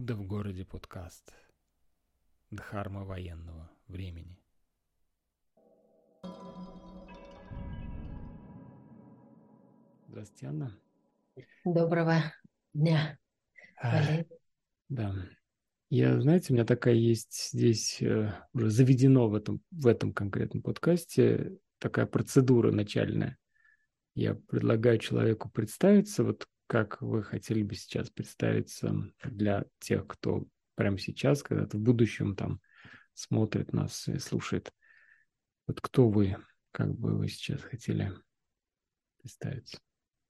Будда в городе подкаст. Дхарма военного времени. Здравствуйте, Анна. Доброго дня, Валерий. Да. Знаете, у меня такая есть здесь уже заведено в этом конкретном подкасте такая процедура начальная. Я предлагаю человеку представиться, вот как вы хотели бы сейчас представиться для тех, кто прямо сейчас, когда-то в будущем там смотрит нас и слушает. Вот кто вы, как бы вы сейчас хотели представиться?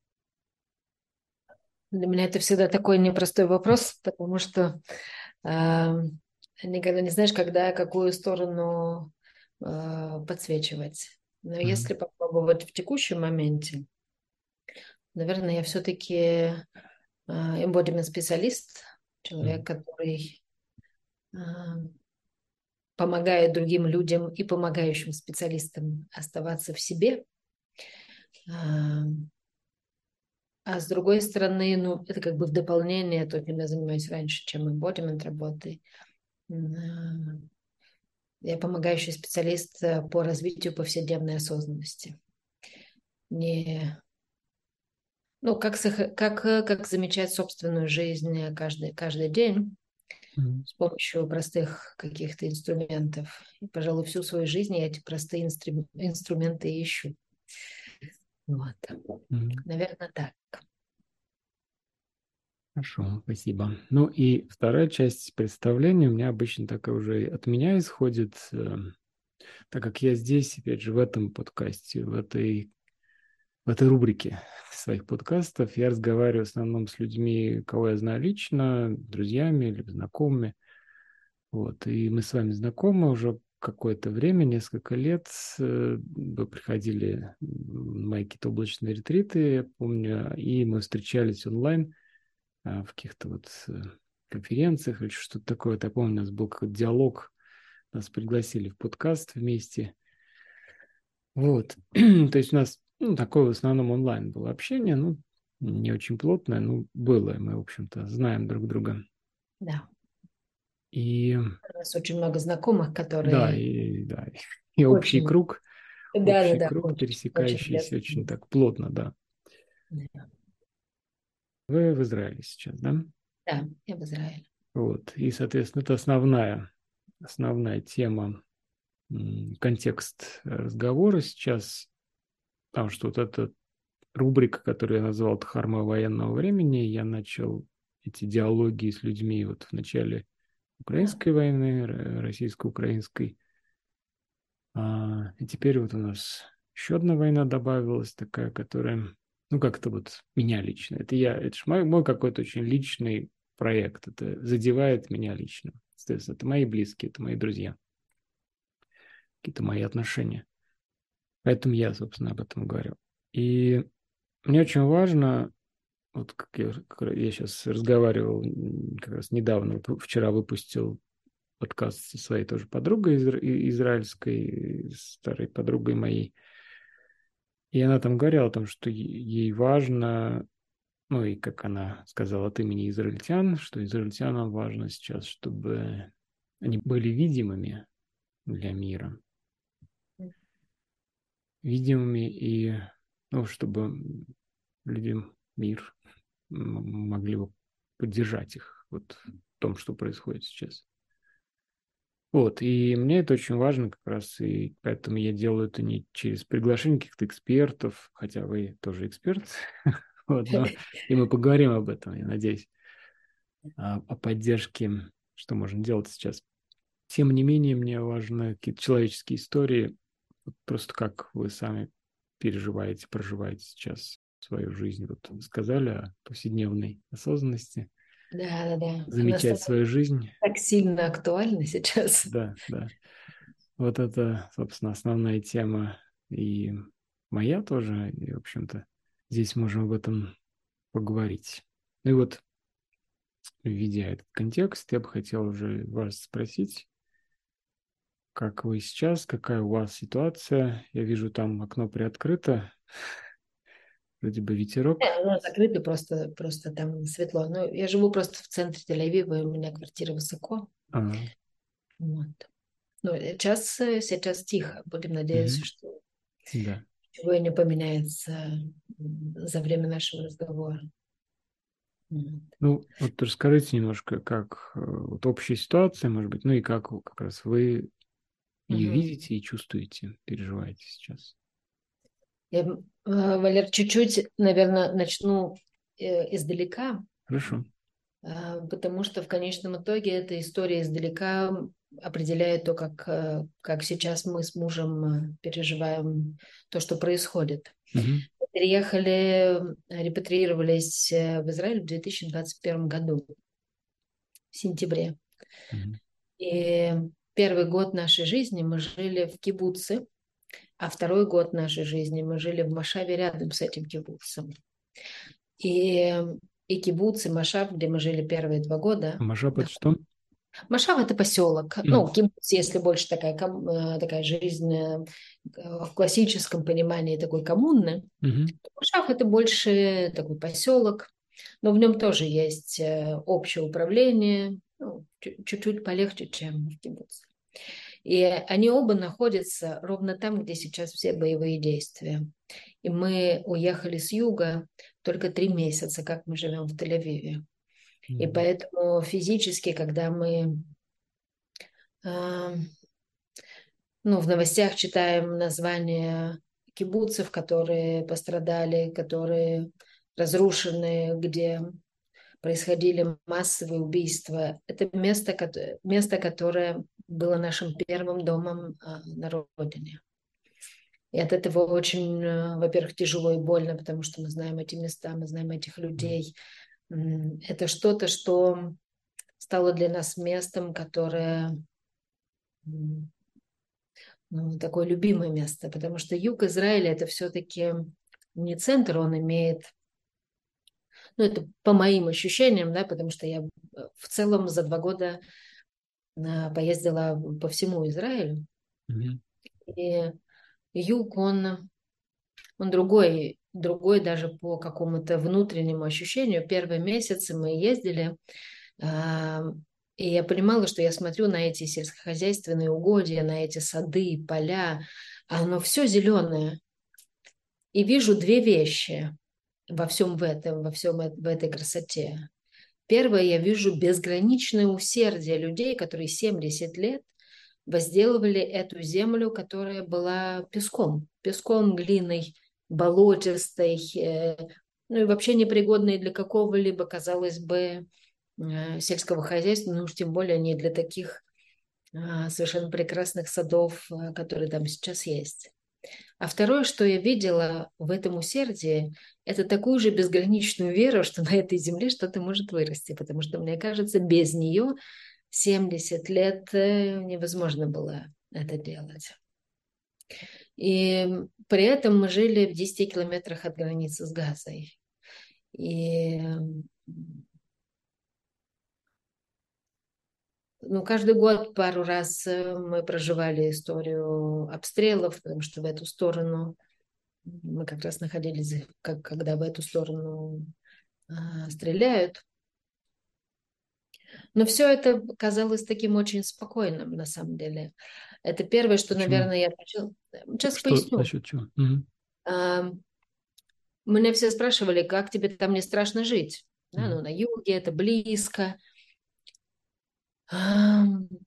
Для меня это всегда такой непростой вопрос, потому что э, никогда не знаешь, когда какую сторону подсвечивать. Но Мгм. если попробовать в текущем моменте, наверное, я все-таки embodiment специалист, человек, Мгм. который э, помогает другим людям и помогающим специалистам оставаться в себе. Э, А с другой стороны, ну, это как бы в дополнение то, чем я занимаюсь раньше, чем embodiment работы. М, Я помогающий специалист по развитию повседневной осознанности. Не, ну, как замечать собственную жизнь каждый день Мгм. с помощью простых каких-то инструментов. И, пожалуй, всю свою жизнь я эти простые инструменты ищу. Вот. Мгм. Наверное, так. Хорошо, спасибо. Ну и вторая часть представления у меня обычно такая уже от меня исходит, так как я здесь, опять же, в этом подкасте, в этой рубрике своих подкастов, я разговариваю в основном с людьми, кого я знаю лично, друзьями или знакомыми. Вот, и мы с вами знакомы уже какое-то время, несколько лет. Вы приходили на мои какие-то облачные ретриты, я помню, и мы встречались онлайн в каких-то конференциях или что-то такое. Вот я помню, у нас был какой-то диалог, нас пригласили в подкаст вместе. Вот. То есть у нас такое в основном онлайн было общение, не очень плотное, было. Мы, в общем-то, знаем друг друга. Да. И У нас очень много знакомых, да, которые да, и очень... Да, да, общий да, круг, очень, очень пересекающийся близко. очень так плотно, да. Да, Вы в Израиле сейчас, да? да, я в Израиле. Вот. И, соответственно, это основная тема, контекст разговора сейчас, потому что вот эта рубрика, которую я назвал «Дхарма военного времени», я начал эти диалоги с людьми вот в начале Да. украинской войны, российско-украинской. И теперь вот у нас еще одна война добавилась, такая, которая, как-то вот меня лично. Это же мой какой-то очень личный проект. Это задевает меня лично. Соответственно, это мои близкие, это мои друзья, какие-то мои отношения. Поэтому я, собственно, об этом говорю. И мне очень важно, вот как я сейчас разговаривал как раз недавно, вчера выпустил подкаст со своей тоже подругой израильской, старой подругой моей. И она там говорила о том, что ей важно, и как она сказала от имени израильтян, что израильтянам важно сейчас, чтобы они были видимыми для мира, видимыми и, чтобы люди, мир могли бы поддержать их вот в том, что происходит сейчас. Вот, и мне это очень важно как раз, и поэтому я делаю это не через приглашение каких-то экспертов, хотя вы тоже эксперт, вот, но и мы поговорим об этом, я надеюсь, о поддержке, что можно делать сейчас. Тем не менее, мне важны какие-то человеческие истории, вот просто как вы сами переживаете, проживаете сейчас свою жизнь. Вот вы сказали о повседневной осознанности, Да, да, да. Она замечать становится свою жизнь. так сильно актуальна сейчас. Да, да. Вот это, собственно, основная тема и моя тоже. И, в общем-то, здесь можем об этом поговорить. Ну и вот, введя этот контекст, я бы хотел уже вас спросить, как вы сейчас, какая у вас ситуация? Я вижу, там окно приоткрыто. вроде бы ветерок. Ну, закрыто, просто там светло. Но я живу просто в центре Тель-Авива, и у меня квартира высоко. А, Вот. Ну, сейчас тихо. Будем надеяться, мгм. что Да. ничего не поменяется за время нашего разговора. Вот. Ну, вот расскажите немножко, как вот общая ситуация, может быть, ну и как раз вы ее Мгм. видите и чувствуете, переживаете сейчас. Я, Валер, чуть-чуть, наверное, начну издалека. Хорошо. Потому что в конечном итоге эта история издалека определяет то, как сейчас мы с мужем переживаем то, что происходит. Мгм. Переехали, репатриировались в Израиль в 2021 году, в сентябре. Мгм. И первый год нашей жизни мы жили в кибуце, а второй год нашей жизни мы жили в Машаве рядом с этим кибуцем. И, и кибуц, и Машав, где мы жили первые 2 года. Машап это что? Машав — это поселок. Мгм. Ну, кибуц, если больше такая жизнь в классическом понимании такой коммуны. Мгм. Машав — это больше такой поселок, но в нем тоже есть общее управление, ну, чуть-чуть полегче, чем в кибуце. И они оба находятся ровно там, где сейчас все боевые действия. И мы уехали с юга только 3 месяца, как мы живем в Тель-Авиве. И Мгм. поэтому физически, когда мы а, ну, в новостях читаем названия кибуцев, которые пострадали, которые разрушены, где происходили массовые убийства. Это место, которое было нашим первым домом на родине. И от этого очень, во-первых, тяжело и больно, потому что мы знаем эти места, мы знаем этих людей. Это что-то, что стало для нас местом, которое ну, такое любимое место, потому что юг Израиля это все-таки не центр, он имеет, ну это по моим ощущениям, да, потому что я в целом за 2 года поездила по всему Израилю, Мгм. и юг, он другой даже по какому-то внутреннему ощущению. Первые месяцы мы ездили, а, и я понимала, что я смотрю на эти сельскохозяйственные угодья, на эти сады, поля, а оно все зеленое. И вижу 2 вещи во всем в этой красоте. Первое, я вижу безграничное усердие людей, которые 70 лет возделывали эту землю, которая была песком, глиной, болотистой, ну и вообще непригодной для какого-либо, казалось бы, сельского хозяйства, ну уж тем более не для таких совершенно прекрасных садов, которые там сейчас есть. А второе, что я видела в этом усердии, это такую же безграничную веру, что на этой земле что-то может вырасти, потому что, мне кажется, без нее 70 лет невозможно было это делать. И при этом мы жили в 10 километрах от границы с Газой. И ну, каждый год пару раз мы проживали историю обстрелов, потому что в эту сторону мы как раз находились, когда в эту сторону стреляют. Но все это казалось таким очень спокойным, на самом деле. Это первое, что, Почему? наверное, я хочу. Сейчас Что поясню. насчет чего? Мгм. А, Меня все спрашивали, как тебе там не страшно жить? Да, Мгм. ну, на юге это близко. А,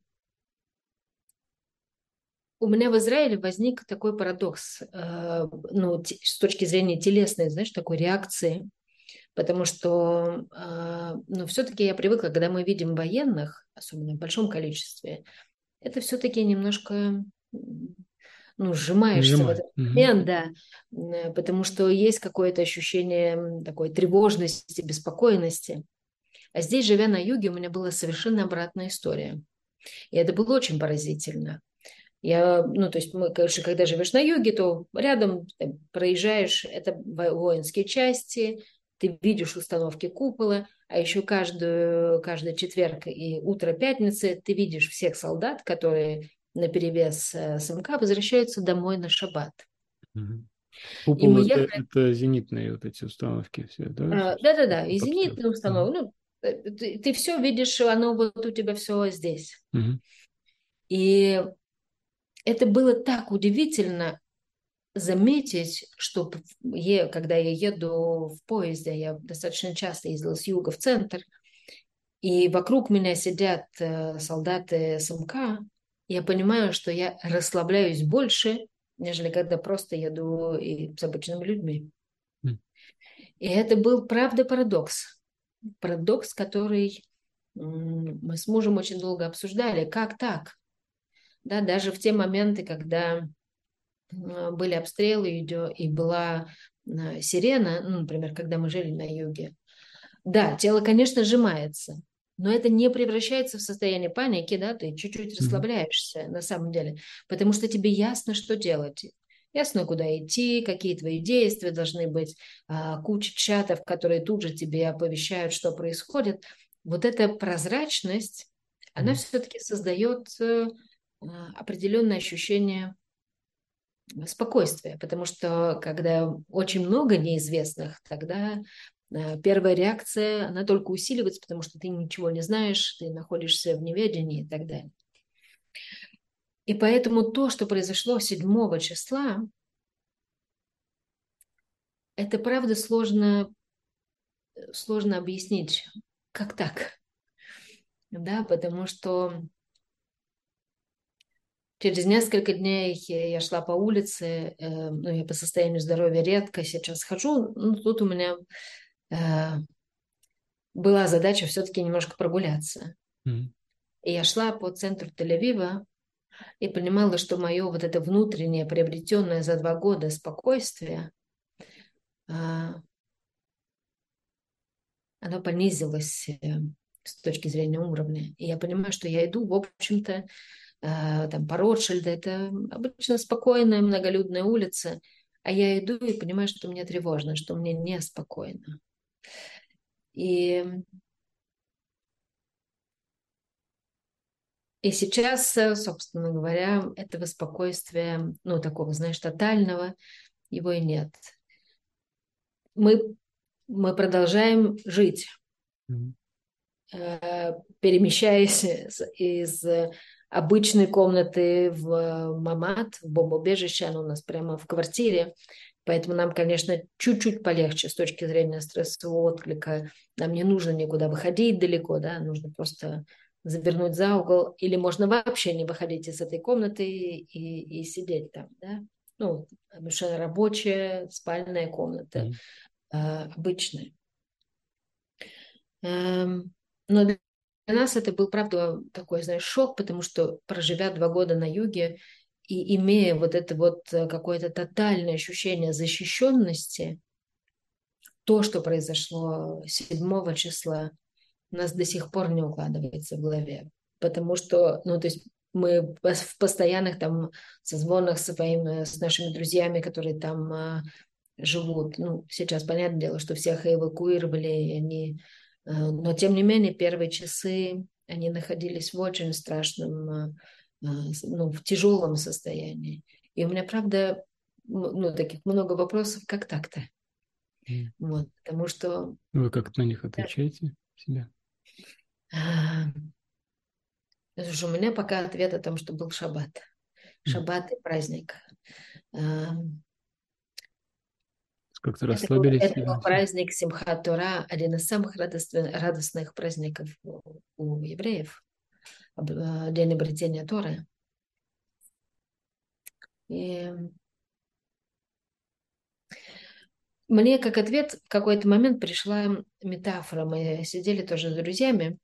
У меня в Израиле возник такой парадокс, ну, с точки зрения телесной, знаешь, такой реакции. Потому что, ну, все-таки я привыкла, когда мы видим военных, особенно в большом количестве, это все-таки немножко, ну, сжимаешься в Сжимает. этот Мгм. момент, да, потому что есть какое-то ощущение такой тревожности, беспокойности. А здесь, живя на юге, у меня была совершенно обратная история. И это было очень поразительно. Ну, то есть, конечно, когда живешь на юге, то рядом проезжаешь, это воинские части, ты видишь установки купола, а еще каждый четверг и утро пятницы ты видишь всех солдат, которые наперевес СМК возвращаются домой на шаббат. Мгм. И Купол мы ехали. это зенитные вот эти установки все, да? Да-да-да, и Под обстрел. зенитные установки. Ну, ты все видишь, оно вот у тебя все здесь. Мгм. И это было так удивительно заметить, что когда я еду в поезде, я достаточно часто ездила с юга в центр, и вокруг меня сидят солдаты СМК, я понимаю, что я расслабляюсь больше, нежели когда просто еду и с обычными людьми. М. И это был, правда, парадокс. Парадокс, который мы с мужем очень долго обсуждали. Как так? Да, даже в те моменты, когда были обстрелы и была сирена, ну, например, когда мы жили на юге. Да, тело, конечно, сжимается, но это не превращается в состояние паники, да, ты чуть-чуть Мгм. расслабляешься на самом деле, потому что тебе ясно, что делать. Ясно, куда идти, какие твои действия должны быть, куча чатов, которые тут же тебе оповещают, что происходит. Вот эта прозрачность, она Мгм. все-таки создает определенное ощущение спокойствие, потому что когда очень много неизвестных, тогда первая реакция, она только усиливается, потому что ты ничего не знаешь, ты находишься в неведении и так далее. И поэтому то, что произошло 7 числа, это правда сложно объяснить, как так, да, потому что через несколько дней я шла по улице, ну, я по состоянию здоровья редко сейчас хожу, ну, тут у меня э, была задача все-таки немножко прогуляться. Мгм. И я шла по центру Тель-Авива и понимала, что мое вот это внутреннее, приобретенное за 2 года спокойствие, а, оно понизилось с точки зрения уровня. И я понимаю, что я иду, в общем-то, там по Ротшильду, это обычно спокойная, многолюдная улица, а я иду и понимаю, что мне тревожно, что мне неспокойно. И И сейчас, собственно говоря, этого спокойствия, ну, такого, знаешь, тотального, его и нет. Мы, мы продолжаем жить, Мгм. перемещаясь из обычной комнаты в мамат, в бомбоубежище, оно у нас прямо в квартире. Поэтому нам, конечно, чуть-чуть полегче с точки зрения стрессового отклика. Нам не нужно никуда выходить далеко, да, нужно просто завернуть за угол, или можно вообще не выходить из этой комнаты и сидеть там, да. Ну, совершенно рабочая спальная комната, Мгм. обычная. Но для нас это был, правда, такой, знаешь, шок, потому что, проживя 2 года на юге и имея вот это вот какое-то тотальное ощущение защищенности, то, что произошло 7 числа, у нас до сих пор не укладывается в голове. Потому что, ну, то есть мы в постоянных там созвонах с нашими друзьями, которые там живут. Ну, сейчас, понятное дело, что всех эвакуировали, и они... Но, тем не менее, первые часы они находились в очень страшном, ну, в тяжелом состоянии. И у меня, правда, ну, таких много вопросов, как так-то? Мгм. Вот, потому что Вы как на них отвечаете себя? а, слушай, у меня пока ответ о том, что был шаббат. Мгм. Шаббат и праздник. А, Как-то расслабились Это сильно был все? праздник Симхат Тора, один из самых радостных праздников у евреев, День обретения Торы. И мне как ответ в какой-то момент пришла метафора. Мы сидели тоже с друзьями.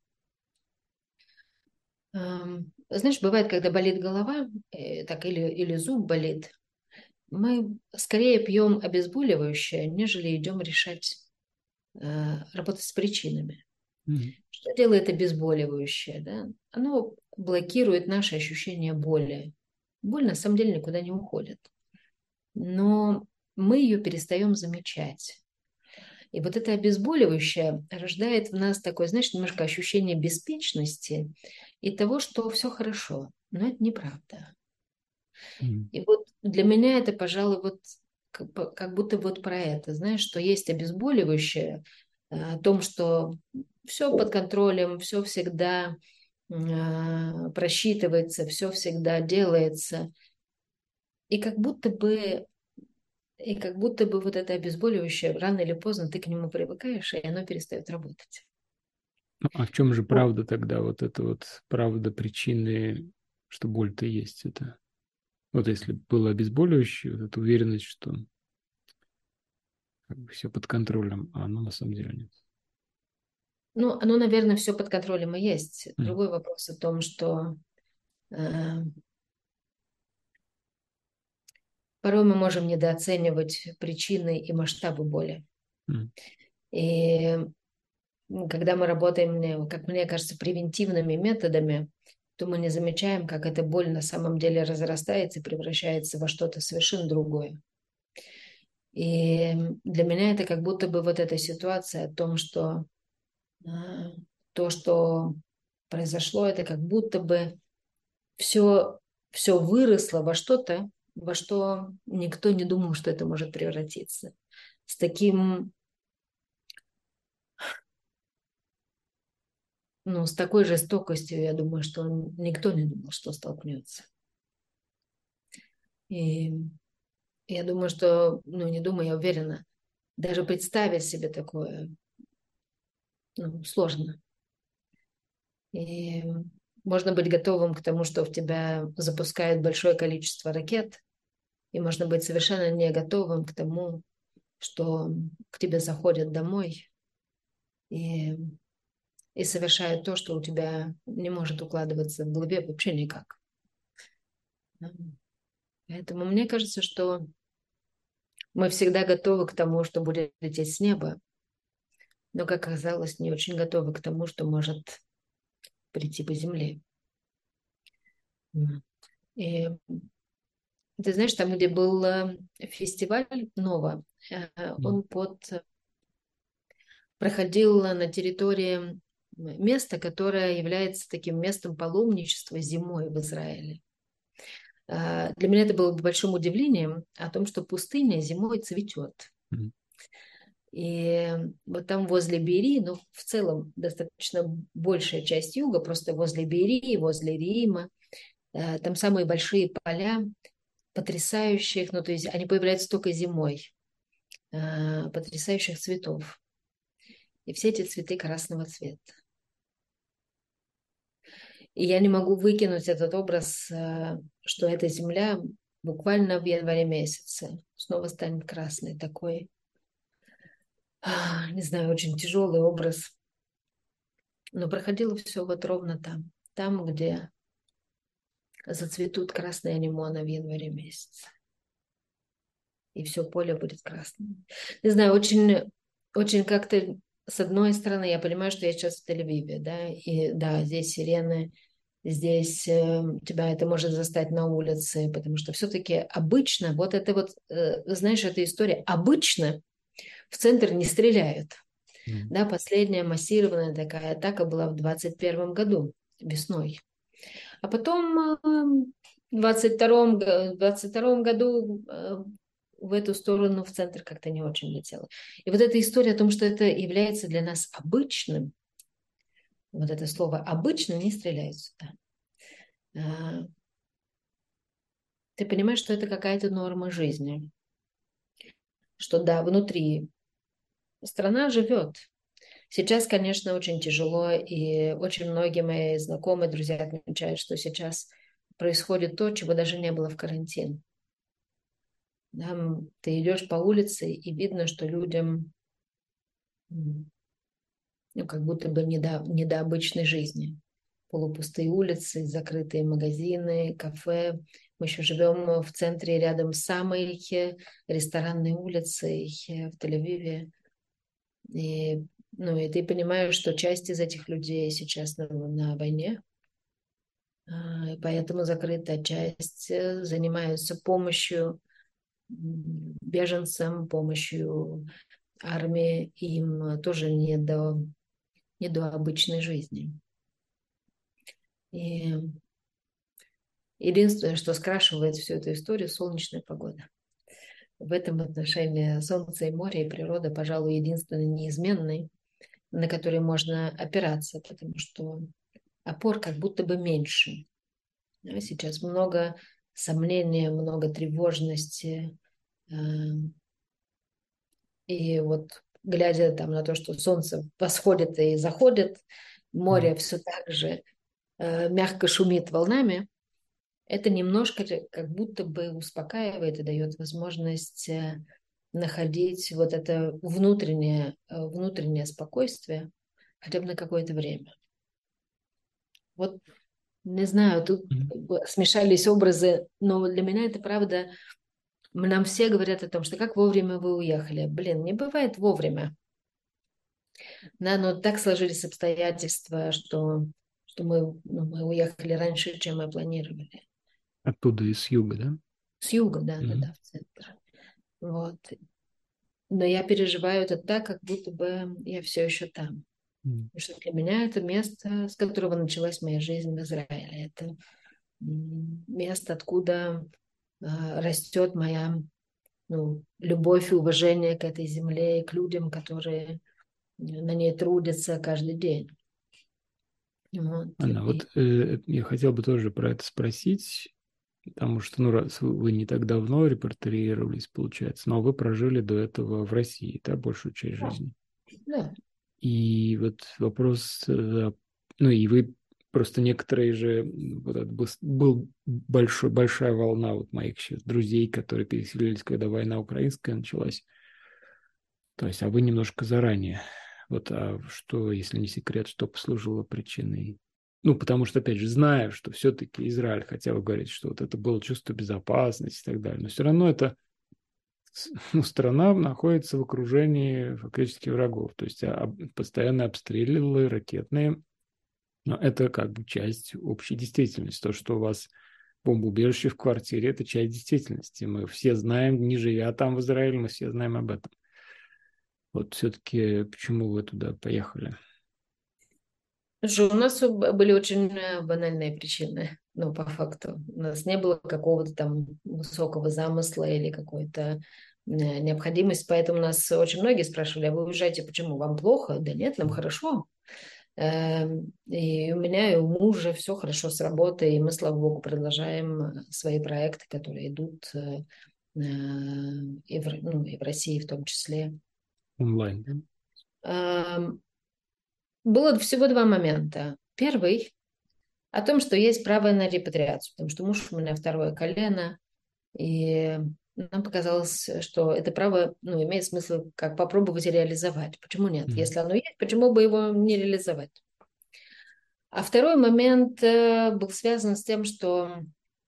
Знаешь, бывает, когда болит голова, так или зуб болит, мы скорее пьем обезболивающее, нежели идем решать, работать с причинами. Мгм. Что делает обезболивающее? Да? Оно блокирует наше ощущение боли. Боль на самом деле никуда не уходит. Но мы ее перестаем замечать. И вот это обезболивающее рождает в нас такое, знаешь, немножко ощущение беспечности и того, что все хорошо. Но это неправда. Мгм. И вот для меня это, пожалуй, вот как будто вот про это, знаешь, что есть обезболивающее, о том, что все под контролем, все всегда просчитывается, все всегда делается. И как будто бы, и как будто бы вот это обезболивающее, рано или поздно ты к нему привыкаешь, и оно перестает работать. Ну, а в чем же Вот. правда тогда? Вот это вот правда причины, что боль-то есть это? Вот если было обезболивающее, вот эта уверенность, что как бы все под контролем, а оно на самом деле нет. Ну, оно, наверное, все под контролем и есть. М, Другой вопрос о том, что э, порой мы можем недооценивать причины и масштабы боли. м, И когда мы работаем, как мне кажется, превентивными методами, то мы не замечаем, как эта боль на самом деле разрастается и превращается во что-то совершенно другое. И для меня это как будто бы вот эта ситуация о том, что а, то, что произошло, это как будто бы все выросло во что-то, во что никто не думал, что это может превратиться. С таким, ну, с такой жестокостью, я думаю, что никто не думал, что столкнется. И я думаю, что, ну, не думаю, я уверена, даже представить себе такое, ну, сложно. И можно быть готовым к тому, что в тебя запускают большое количество ракет, и можно быть совершенно не готовым к тому, что к тебе заходят домой и, и совершают то, что у тебя не может укладываться в голове вообще никак. Поэтому мне кажется, что мы всегда готовы к тому, что будет лететь с неба, но, как оказалось, не очень готовы к тому, что может прийти по земле. И ты знаешь, там, где был фестиваль Нова, м, он проходил на территории места, которое является таким местом паломничества зимой в Израиле. Для меня это было большим удивлением о том, что пустыня зимой цветет. м. И вот там возле Бери, ну, в целом достаточно большая часть юга, просто возле Бери, возле Рима, там самые большие поля потрясающих, ну, то есть они появляются только зимой, потрясающих цветов. И все эти цветы красного цвета. И я не могу выкинуть этот образ, что эта земля буквально в январе месяце снова станет красной, такой, не знаю, очень тяжелый образ. Но проходило все вот ровно там, там, где зацветут красные анимоны в январе месяце. И все поле будет красным. Не знаю, очень, очень как-то с одной стороны, я понимаю, что я сейчас в Тель-Авиве, да, и да, здесь сирены, здесь тебя это может застать на улице, потому что все-таки обычно, вот это вот, знаешь, эта история, обычно в центр не стреляют. М. Да, последняя массированная такая атака была в 2021 году, весной. А потом в 22 году в эту сторону, в центр как-то не очень летело. И вот эта история о том, что это является для нас обычным, вот это слово «обычно» не стреляют сюда. А, Ты понимаешь, что это какая-то норма жизни. Что да, внутри страна живет. Сейчас, конечно, очень тяжело, и очень многие мои знакомые, друзья отмечают, что сейчас происходит то, чего даже не было в карантин. Да, ты идешь по улице, и видно, что людям ну, как будто бы не до обычной жизни. Полупустые улицы, закрытые магазины, кафе. Мы еще живем в центре, рядом с самой ресторанной улицей в Тель-Авиве. И, ну, и ты понимаешь, что часть из этих людей сейчас на войне, и поэтому закрытая часть занимаются помощью беженцам, помощью армии, им тоже не до обычной жизни. И единственное, что скрашивает всю эту историю, солнечная погода. в этом отношении солнце и море и природа, пожалуй, единственные неизменные, на которые можно опираться, потому что опор как будто бы меньше. Да, сейчас много сомнения, много тревожности. э, И вот глядя там на то, что солнце восходит и заходит, Мгм. море все так же мягко шумит волнами, это немножко как будто бы успокаивает и дает возможность находить вот это внутреннее спокойствие хотя бы на какое-то время. Вот не знаю, тут Мгм. как бы смешались образы, но для меня это правда. Нам все говорят о том, что как вовремя вы уехали. Блин, не бывает вовремя. Да, но так сложились обстоятельства, что мы уехали раньше, чем мы планировали. Оттуда из юга, да? С юга, да, да, Мгм. да, в центр. Вот. Но я переживаю это так, как будто бы я все еще там. Мгм. Потому что для меня это место, с которого началась моя жизнь в Израиле. Это место, откуда растет моя любовь и уважение к этой земле и к людям, которые на ней трудятся каждый день. Вот. Анна, И, вот я хотел бы тоже про это спросить, потому что, ну, раз вы не так давно репатриировались, получается, но вы прожили до этого в России, да, большую часть да, жизни. да. И вот вопрос, ну, и вы просто некоторые же, вот это был большая волна вот моих сейчас друзей, которые переселились, когда война украинская началась. То есть, а вы немножко заранее. Вот, а что, если не секрет, что послужило причиной? Ну, потому что, опять же, знаю, что все-таки Израиль, хотя вы говорите, что вот это было чувство безопасности и так далее, но все равно это, ну, страна находится в окружении фактически врагов. То есть постоянные обстрелы ракетные, но это как бы часть общей действительности. То, что у вас бомбоубежище в квартире, это часть действительности. Мы все знаем, не живя там в Израиле, мы все знаем об этом. Вот все-таки почему вы туда поехали? Слушай, у нас были очень банальные причины, ну, по факту. У нас не было какого-то там высокого замысла или какой-то необходимости, поэтому нас очень многие спрашивали, а вы уезжаете почему? Вам плохо? Да нет, нам хорошо. И у меня, и у мужа все хорошо с работой, и мы, слава богу, продолжаем свои проекты, которые идут и в России в том числе. Онлайн, да? Было всего два момента. Первый о том, что есть право на репатриацию, потому что муж у меня второе колено, и нам показалось, что это право, имеет смысл как попробовать реализовать. Почему нет? Мгм. Если оно есть, почему бы его не реализовать? А второй момент был связан с тем, что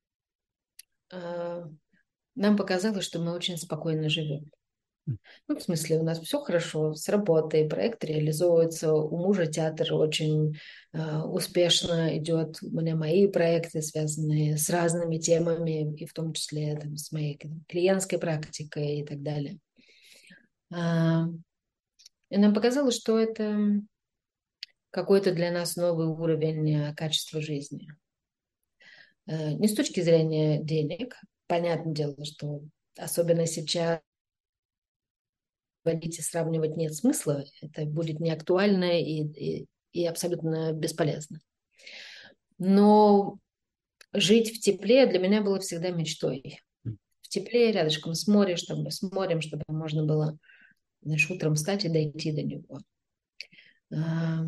э, нам показалось, что мы очень спокойно живем. Ну, в смысле, у нас все хорошо с работой, проект реализуется, у мужа театр очень успешно идет. У меня мои проекты, связанные с разными темами, и в том числе там, с моей клиентской практикой и так далее. А, и нам показалось, что это какой-то для нас новый уровень качества жизни. Не с точки зрения денег. Понятное дело, что особенно сейчас вводить и сравнивать нет смысла, это будет неактуально и абсолютно бесполезно. Но жить в тепле для меня было всегда мечтой. В тепле, рядышком с морем, чтобы можно было, знаешь, утром встать и дойти до него. А,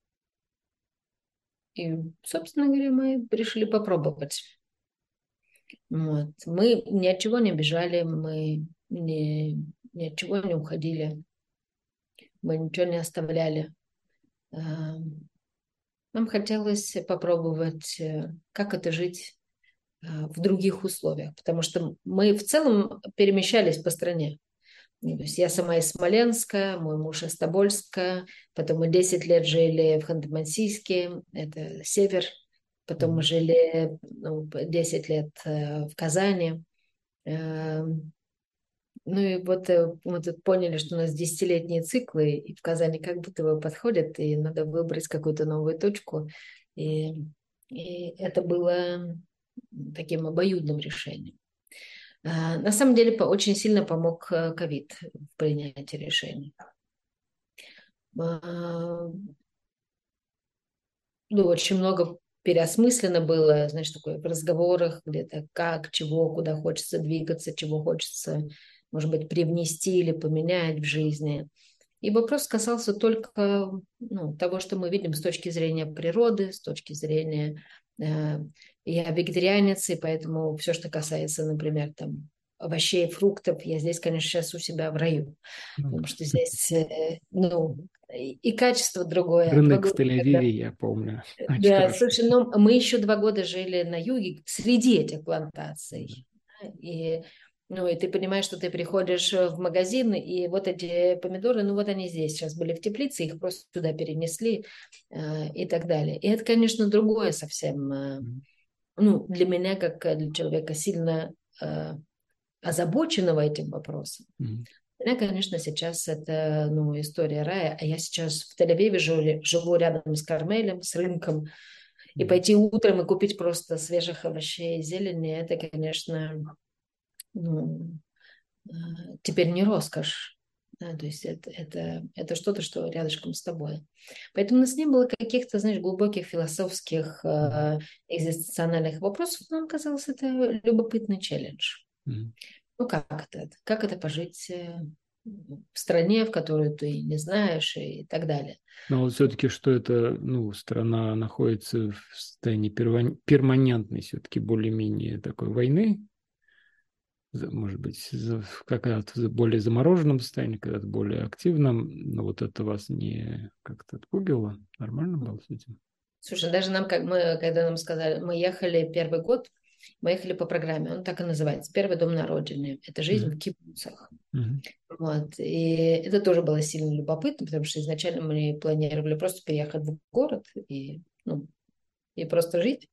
И, собственно говоря, мы решили попробовать. Вот. Мы ни от чего не бежали, мы ни от чего не уходили, мы ничего не оставляли. А, Нам хотелось попробовать, как это жить в других условиях, потому что мы в целом перемещались по стране. Ну, то есть я сама из Смоленска, мой муж из Тобольска, потом мы 10 лет жили в Ханты-Мансийске, это север, потом мы Мгм. жили 10 лет в Казани. Э, Ну и вот мы тут поняли, что у нас десятилетние циклы, и в Казани как будто бы подходят, и надо выбрать какую-то новую точку. И, и это было таким обоюдным решением. На самом деле очень сильно помог ковид в принятии решений. Ну, очень много переосмысленно было, знаешь, такое в разговорах где-то как, чего, куда хочется двигаться, чего хочется, может быть, привнести или поменять в жизни. И вопрос касался только ну, того, что мы видим с точки зрения природы, с точки зрения... Я вегетарианец, и поэтому все, что касается, например, там, овощей, фруктов, я здесь, конечно, сейчас у себя в раю, Ну, потому что здесь, ну, и качество другое. Два рынок в года, Тель-Авиве, я помню, очень да, хорошо. слушай, ну, мы еще 2 года жили на юге среди этих Да. плантаций. И, ну, и ты понимаешь, что ты приходишь в магазин, и вот эти помидоры, ну, вот они здесь сейчас были в теплице, их просто туда перенесли и так далее. И это, конечно, другое совсем, Мгм. ну, для меня, как для человека сильно озабоченного этим вопросом. Мгм. Для меня, конечно, сейчас это, ну, история рая, а я сейчас в Тель-Авиве живу рядом с Кармелем, с рынком, и Мгм. пойти утром и купить просто свежих овощей и зелени, это, конечно, ну, э, теперь не роскошь. Да, то есть это что-то, что рядышком с тобой. Поэтому у нас не было каких-то, знаешь, глубоких философских, Мгм. экзистенциальных вопросов. Нам казалось, это любопытный челлендж. Мгм. Ну как это? Как это пожить в стране, в которую ты не знаешь и так далее. Но вот все-таки, что это, ну, страна находится в состоянии перманентной все-таки более-менее такой войны, может быть, когда-то в более замороженном состоянии, когда-то более активном, но вот это вас не как-то отпугивало? Нормально было с этим? Слушай, даже нам, как мы, когда нам сказали, мы ехали первый год, мы ехали по программе, он так и называется, «Первый дом на родине». Это жизнь Мгм. в кибуцах. Мгм. Вот. И это тоже было сильно любопытно, потому что изначально мы планировали просто переехать в город и, ну, и просто жить.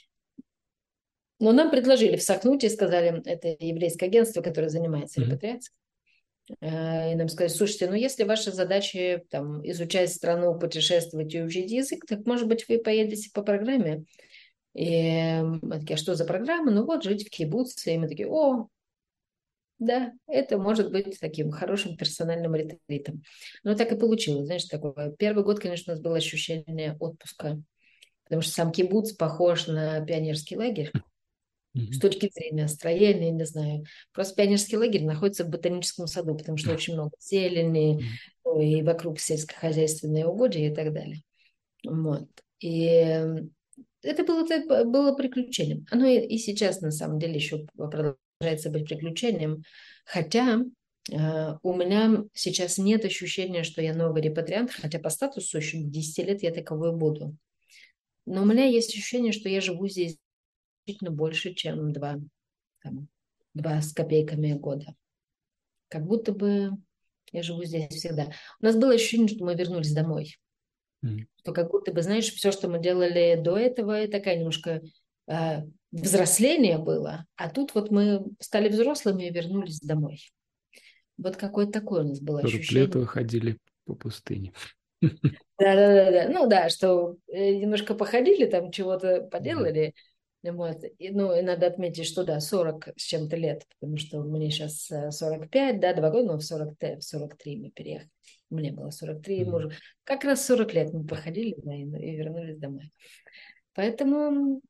Но нам предложили в Сахнуте, сказали, это еврейское агентство, которое занимается Мгм. репатриацией. И нам сказали, слушайте, ну если ваша задача там, изучать страну, путешествовать и учить язык, так может быть вы поедете по программе. И мы такие, а что за программа? Ну вот, жить в кибуце. И мы такие, о, да, это может быть таким хорошим персональным ретритом. Но так и получилось. Знаешь, такое. Первый год, конечно, у нас было ощущение отпуска, потому что сам кибуц похож на пионерский лагерь. С Мгм. точки зрения строения, не знаю. Просто пионерский лагерь находится в ботаническом саду, потому что очень много зелени, Мгм. ну, и вокруг сельскохозяйственные угодья и так далее. Вот. И это было приключением. Оно и сейчас, на самом деле, еще продолжается быть приключением. Хотя у меня сейчас нет ощущения, что я новый репатриант, хотя по статусу еще до 10 лет я таковой буду. Но у меня есть ощущение, что я живу здесь значительно больше, чем там, 2 с копейками года. Как будто бы я живу здесь всегда. У нас было ощущение, что мы вернулись домой. Мгм. Что как будто бы, знаешь, все, что мы делали до этого, и такая немножко взросление было. А тут вот мы стали взрослыми и вернулись домой. Вот какое-то такое у нас было 40 лет ощущение. вы ходили по пустыне. Да. Ну да, что немножко походили, там чего-то Да. поделали. Вот. Ну, и надо отметить, что да, 40 с чем-то лет, потому что мне сейчас 45, да, 2 года, но в 43 мы переехали. Мне было 43, Мгм. мужу. Как раз 40 лет мы походили, да, и вернулись домой. Поэтому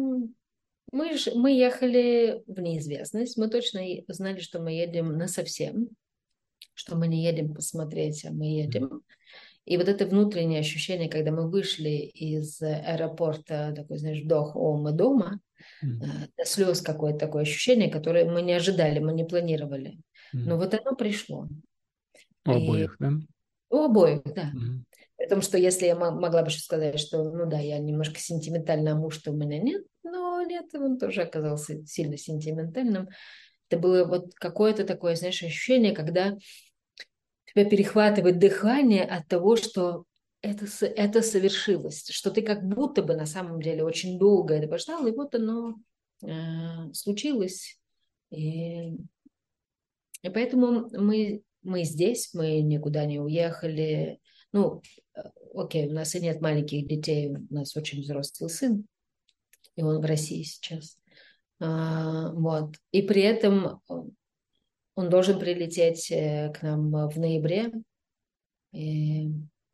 мы ехали в неизвестность. Мы точно знали, что мы едем на совсем, что мы не едем посмотреть, а мы Мгм. едем. И вот это внутреннее ощущение, когда мы вышли из аэропорта, такой, знаешь, вдох, о, мы дома, Мгм. до слез какое-то такое ощущение, которое мы не ожидали, мы не планировали. Но Мгм. вот оно пришло. У И обоих, да? у обоих, да. Мгм. При том, что если я могла бы сейчас сказать, что, ну да, я немножко сентиментальна, а муж-то у меня нет, но нет, он тоже оказался сильно сентиментальным. Это было вот какое-то такое, знаешь, ощущение, когда тебя перехватывает дыхание от того, что это совершилось, что ты как будто бы на самом деле очень долго это ждал, и вот оно случилось. И, и поэтому мы здесь, мы никуда не уехали. Ну, окей, у нас и нет маленьких детей, у нас очень взрослый сын, и он в России сейчас. Вот. И при этом он должен прилететь к нам в ноябре. И,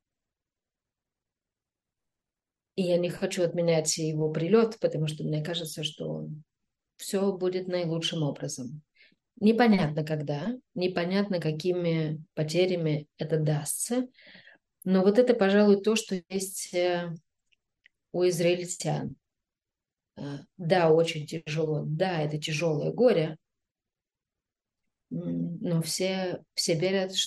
и я не хочу отменять его прилет, потому что мне кажется, что все будет наилучшим образом. Непонятно когда, непонятно какими потерями это дастся, но вот это, пожалуй, то, что есть у израильтян. Да, очень тяжело, да, это тяжелое горе, но все верят,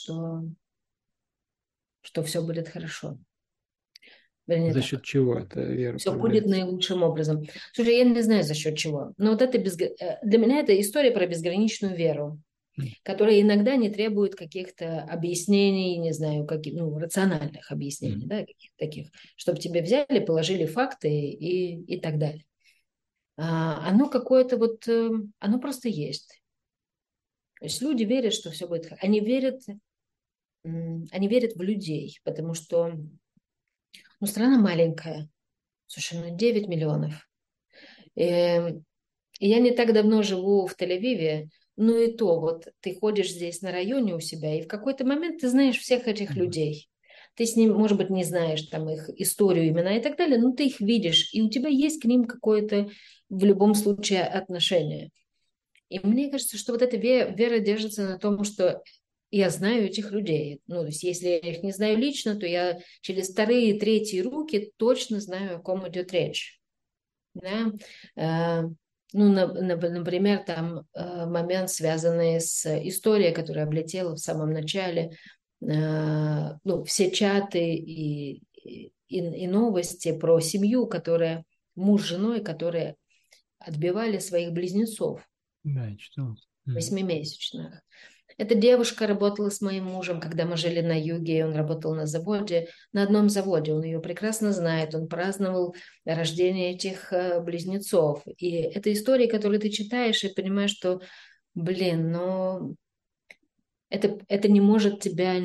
что все будет хорошо. Вернее За счет так, чего эта вера все будет появляется? наилучшим образом. Слушай, я не знаю за счет чего, но вот это для меня это история про безграничную веру, М. которая иногда не требует каких-то объяснений, не знаю, рациональных объяснений, Мгм. да, каких-то таких, чтобы тебе взяли, положили факты и так далее. Оно какое-то оно просто есть. То есть люди верят, что все будет хорошо. Они верят в людей, потому что страна маленькая, слушай, 9 миллионов. И я не так давно живу в Тель-Авиве, ну и то, вот ты ходишь здесь на районе у себя, и в какой-то момент ты знаешь всех этих Да. людей. Ты с ним, может быть, не знаешь там их историю, имена и так далее, но ты их видишь, и у тебя есть к ним какое-то в любом случае отношение. И мне кажется, что вот эта вера держится на том, что я знаю этих людей. Ну, то есть, если я их не знаю лично, то я через вторые, третьи руки точно знаю, о ком идет речь. Да? Э, Ну, например, там момент, связанный с историей, которая облетела в самом начале. Ну, все чаты и новости про семью, муж с женой, которые отбивали своих близнецов Да, я читал. Мгм. 8-месячных. Эта девушка работала с моим мужем, когда мы жили на юге, и он работал на заводе, на одном заводе. Он ее прекрасно знает, он праздновал рождение этих близнецов. И это истории, которые ты читаешь и понимаешь, что, блин, ну, это не может тебя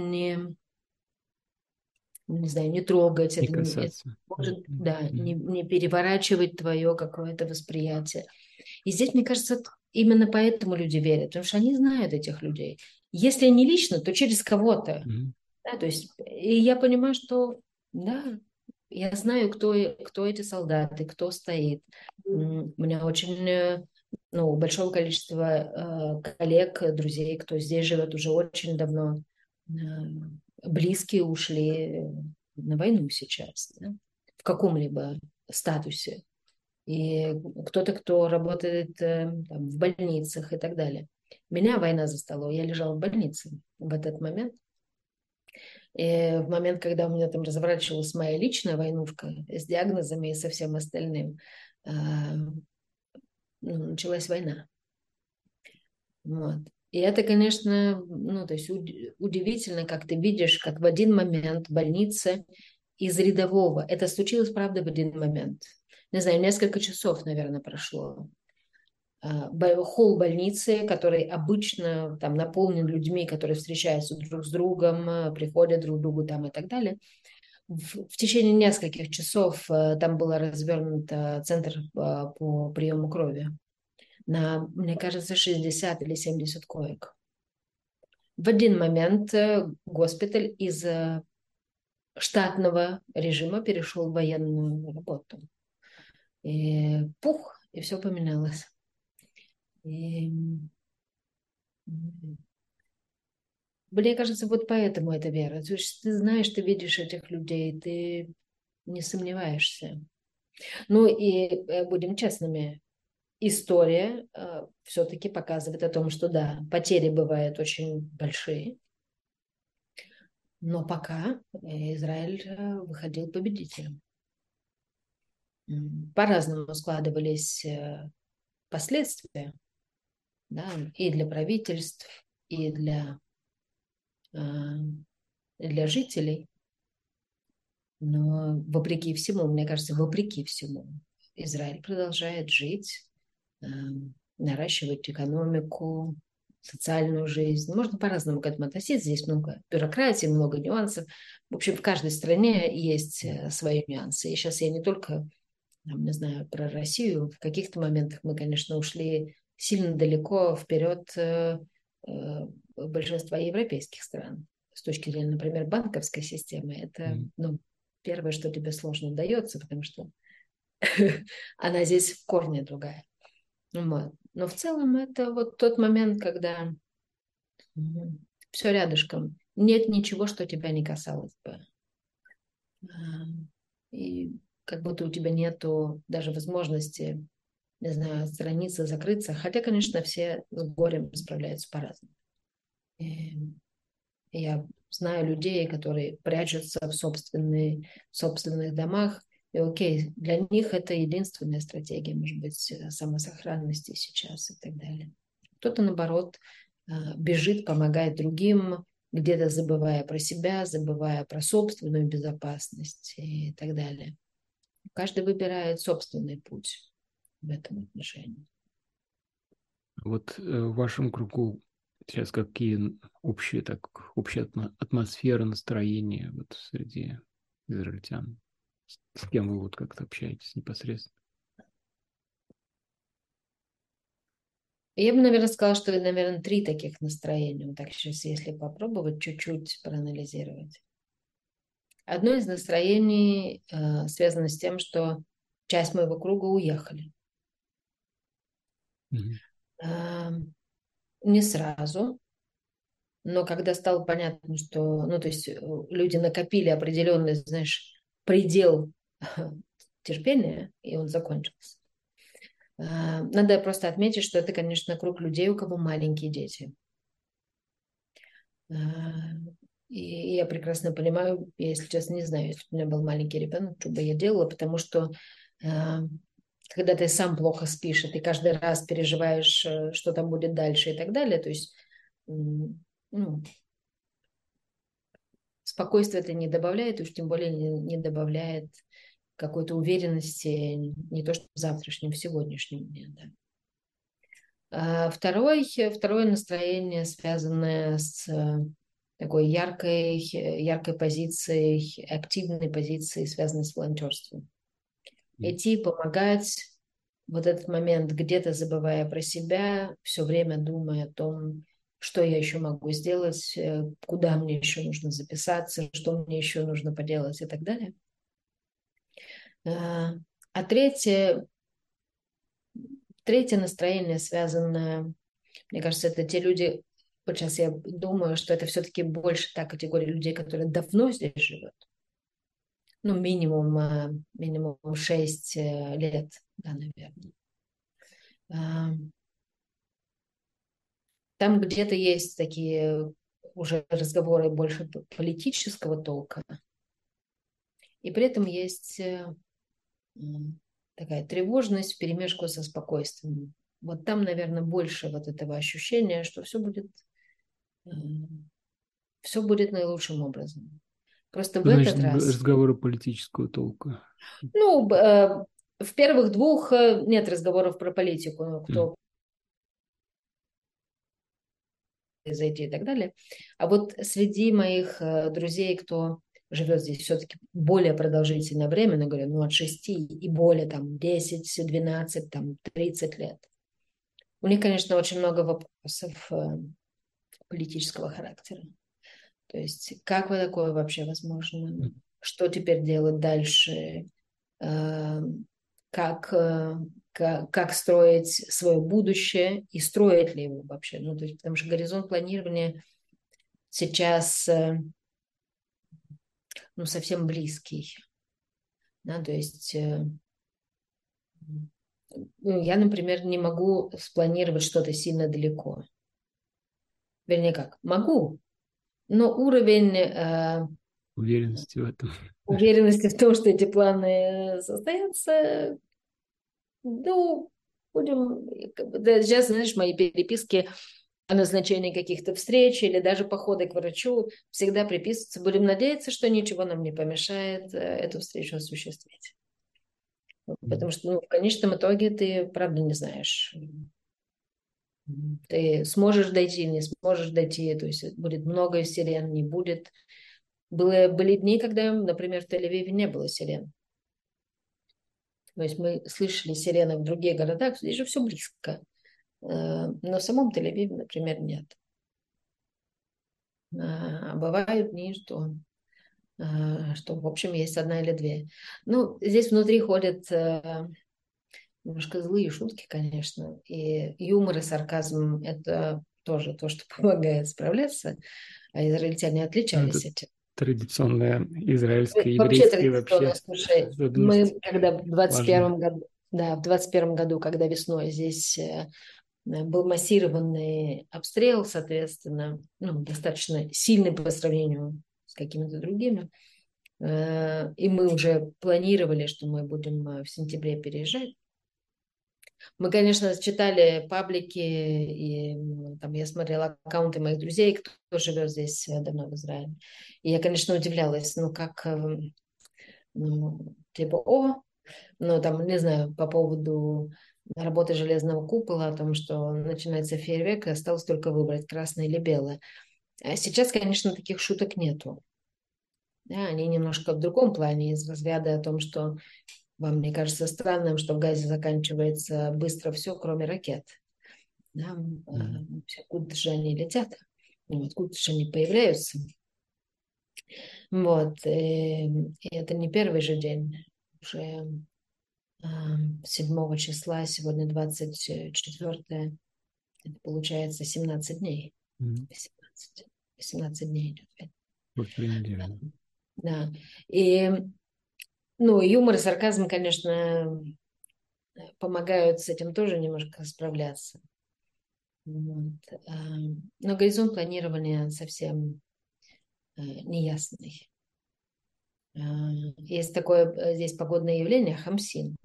не знаю, не трогать, Не это касаться. может, да, Мгм. не переворачивать твое какое-то восприятие. И здесь, мне кажется, именно поэтому люди верят, потому что они знают этих людей. Если не лично, то через кого-то. Мгм. Да, то есть, и я понимаю, что, да, я знаю, кто эти солдаты, кто стоит. У меня очень, ну, большое количество коллег, друзей, кто здесь живет уже очень давно. Э, Близкие ушли на войну сейчас, да, в каком-либо статусе. И кто-то, кто работает там, в больницах и так далее. Меня война застала, я лежала в больнице в этот момент. И в момент, когда у меня там разворачивалась моя личная войнушка с диагнозами и со всем остальным, э, началась война. Вот. И это, конечно, ну, то есть удивительно, как ты видишь, как в один момент больница из рядового, это случилось, правда, в один момент. Не знаю, несколько часов, наверное, прошло. Холл больницы, который обычно там наполнен людьми, которые встречаются друг с другом, приходят друг к другу там и так далее. В течение нескольких часов там был развернут центр по приему крови на, мне кажется, 60 или 70 коек. В один момент госпиталь из штатного режима перешел в военную работу. И пух, и все поменялось. И мне кажется, вот поэтому это вера. То есть ты знаешь, ты видишь этих людей, ты не сомневаешься. Ну и будем честными, история все-таки показывает о том, что да, потери бывают очень большие, но пока Израиль выходил победителем. По-разному складывались последствия, да, и для правительств, и э, и для жителей. Но вопреки всему, мне кажется, вопреки всему, Израиль продолжает жить, э, наращивать экономику, социальную жизнь. Можно по-разному к этому относиться. Здесь много бюрократии, много нюансов. В общем, в каждой стране есть свои нюансы. И сейчас я не только там, не знаю, про Россию. В каких-то моментах мы, конечно, ушли сильно далеко вперед большинства европейских стран. С точки зрения, например, банковской системы. Это, М. ну, первое, что тебе сложно дается, потому что она здесь в корне другая. Вот. Но в целом это вот тот момент, когда все рядышком. Нет ничего, что тебя не касалось бы. А, И как будто у тебя нету даже возможности, не знаю, отстраниться, закрыться. Хотя, конечно, все с горем справляются по-разному. И я знаю людей, которые прячутся в собственных домах. И окей, для них это единственная стратегия, может быть, самосохранности сейчас и так далее. Кто-то, наоборот, бежит, помогает другим, где-то забывая про себя, забывая про собственную безопасность и так далее. Каждый выбирает собственный путь в этом отношении. Вот в вашем кругу сейчас какие общая атмосфера, настроение вот среди израильтян? С кем вы вот как-то общаетесь непосредственно? Я бы, наверное, сказала, что, наверное, три таких настроения. Вот так сейчас, если попробовать чуть-чуть проанализировать. Одно из настроений связано с тем, что часть моего круга уехали. Мгм. Э, Не сразу, но когда стало понятно, что, ну, то есть люди накопили определенный, знаешь, предел терпения, и он закончился. Надо просто отметить, что это, конечно, круг людей, у кого маленькие дети. А, И я прекрасно понимаю, я, если честно, не знаю, если бы у меня был маленький ребенок, что бы я делала, потому что а, когда ты сам плохо спишь, и ты каждый раз переживаешь, что там будет дальше и так далее, то есть ну, спокойствие это не добавляет, уж тем более не добавляет какой-то уверенности, не то что в завтрашнем, в сегодняшнем дне. Да. Второе настроение, связанное с такой яркой позицией, активной позицией, связанной с волонтерством. Идти, помогать, вот этот момент, где-то забывая про себя, все время думая о том, что я еще могу сделать, куда мне еще нужно записаться, что мне еще нужно поделать и так далее. А третье настроение, связанное, мне кажется, это те люди, вот сейчас я думаю, что это все-таки больше та категория людей, которые давно здесь живут. Ну, минимум 6 лет, да, наверное. Там где-то есть такие уже разговоры больше политического толка, и при этом есть такая тревожность вперемешку со спокойствием. Вот там, наверное, больше вот этого ощущения, что все будет наилучшим образом. Просто в Что значит этот раз, разговоры политического толка? ну, в первых двух нет разговоров про политику, ну, М. кто зайти и так далее. А вот среди моих друзей, кто живет здесь все-таки более продолжительное время, ну, говорю, ну, от 6 и более, там, 10, 12, там, 30 лет. У них, конечно, очень много вопросов политического характера. То есть, как вы такое вообще возможно? Что теперь делать дальше? Э, Как, как строить свое будущее и строить ли его вообще? Ну, то есть, потому что горизонт планирования сейчас ну, совсем близкий. Да, то есть ну, я, например, не могу спланировать что-то сильно далеко. Вернее, как? Могу, но уровень Уверенности в этом. уверенности в том, что эти планы состоятся, ну, будем... Да, сейчас, знаешь, мои переписки о назначении каких-то встреч или даже походы к врачу всегда приписываются. Будем надеяться, что ничего нам не помешает эту встречу осуществить. М. Потому что ну, в конечном итоге ты, правда, не знаешь. Ты сможешь дойти, не сможешь дойти. То есть будет много сирен, не будет. Были дни, когда, например, в Тель-Авиве не было сирен. То есть мы слышали сирены в других городах, здесь же все близко. Но в самом Тель-Авиве, например, нет. А бывают дни, что, в общем, есть одна или две. Ну, здесь внутри ходят немножко злые шутки, конечно. И юмор и сарказм – это тоже то, что помогает справляться. А израильтяне Ну, это отличались этим. традиционная израильская, Вообще еврейская традиционно, вообще слушай, особенность мы когда в двадцать важная. первом году, да, в 21 году, когда весной здесь был массированный обстрел, соответственно, ну, достаточно сильный по сравнению с какими-то другими, и мы уже планировали, что мы будем в сентябре переезжать. Мы, конечно, читали паблики, и там я смотрела аккаунты моих друзей, кто живет здесь давно в Израиле. И я, конечно, удивлялась, ну, как, ну, типа, ну, там, не знаю, по поводу работы железного купола, о том, что начинается фейерверк, и осталось только выбрать, красное или белое. А сейчас, конечно, таких шуток нету. Да, они немножко в другом плане, из разряда о том, что вам, мне кажется, странным, что в Газе заканчивается быстро все, кроме ракет. Да, Мгм. откуда же они летят, ну, откуда же они появляются. Вот, и это не первый же день, уже 7 числа, сегодня 24, это получается 17 дней. Мгм. 18 дней идет. Вот 3 недели. Да. И, ну, юмор и сарказм, конечно, помогают с этим тоже немножко справляться. Вот. Но горизонт планирования совсем неясный. Есть такое здесь погодное явление хамсин.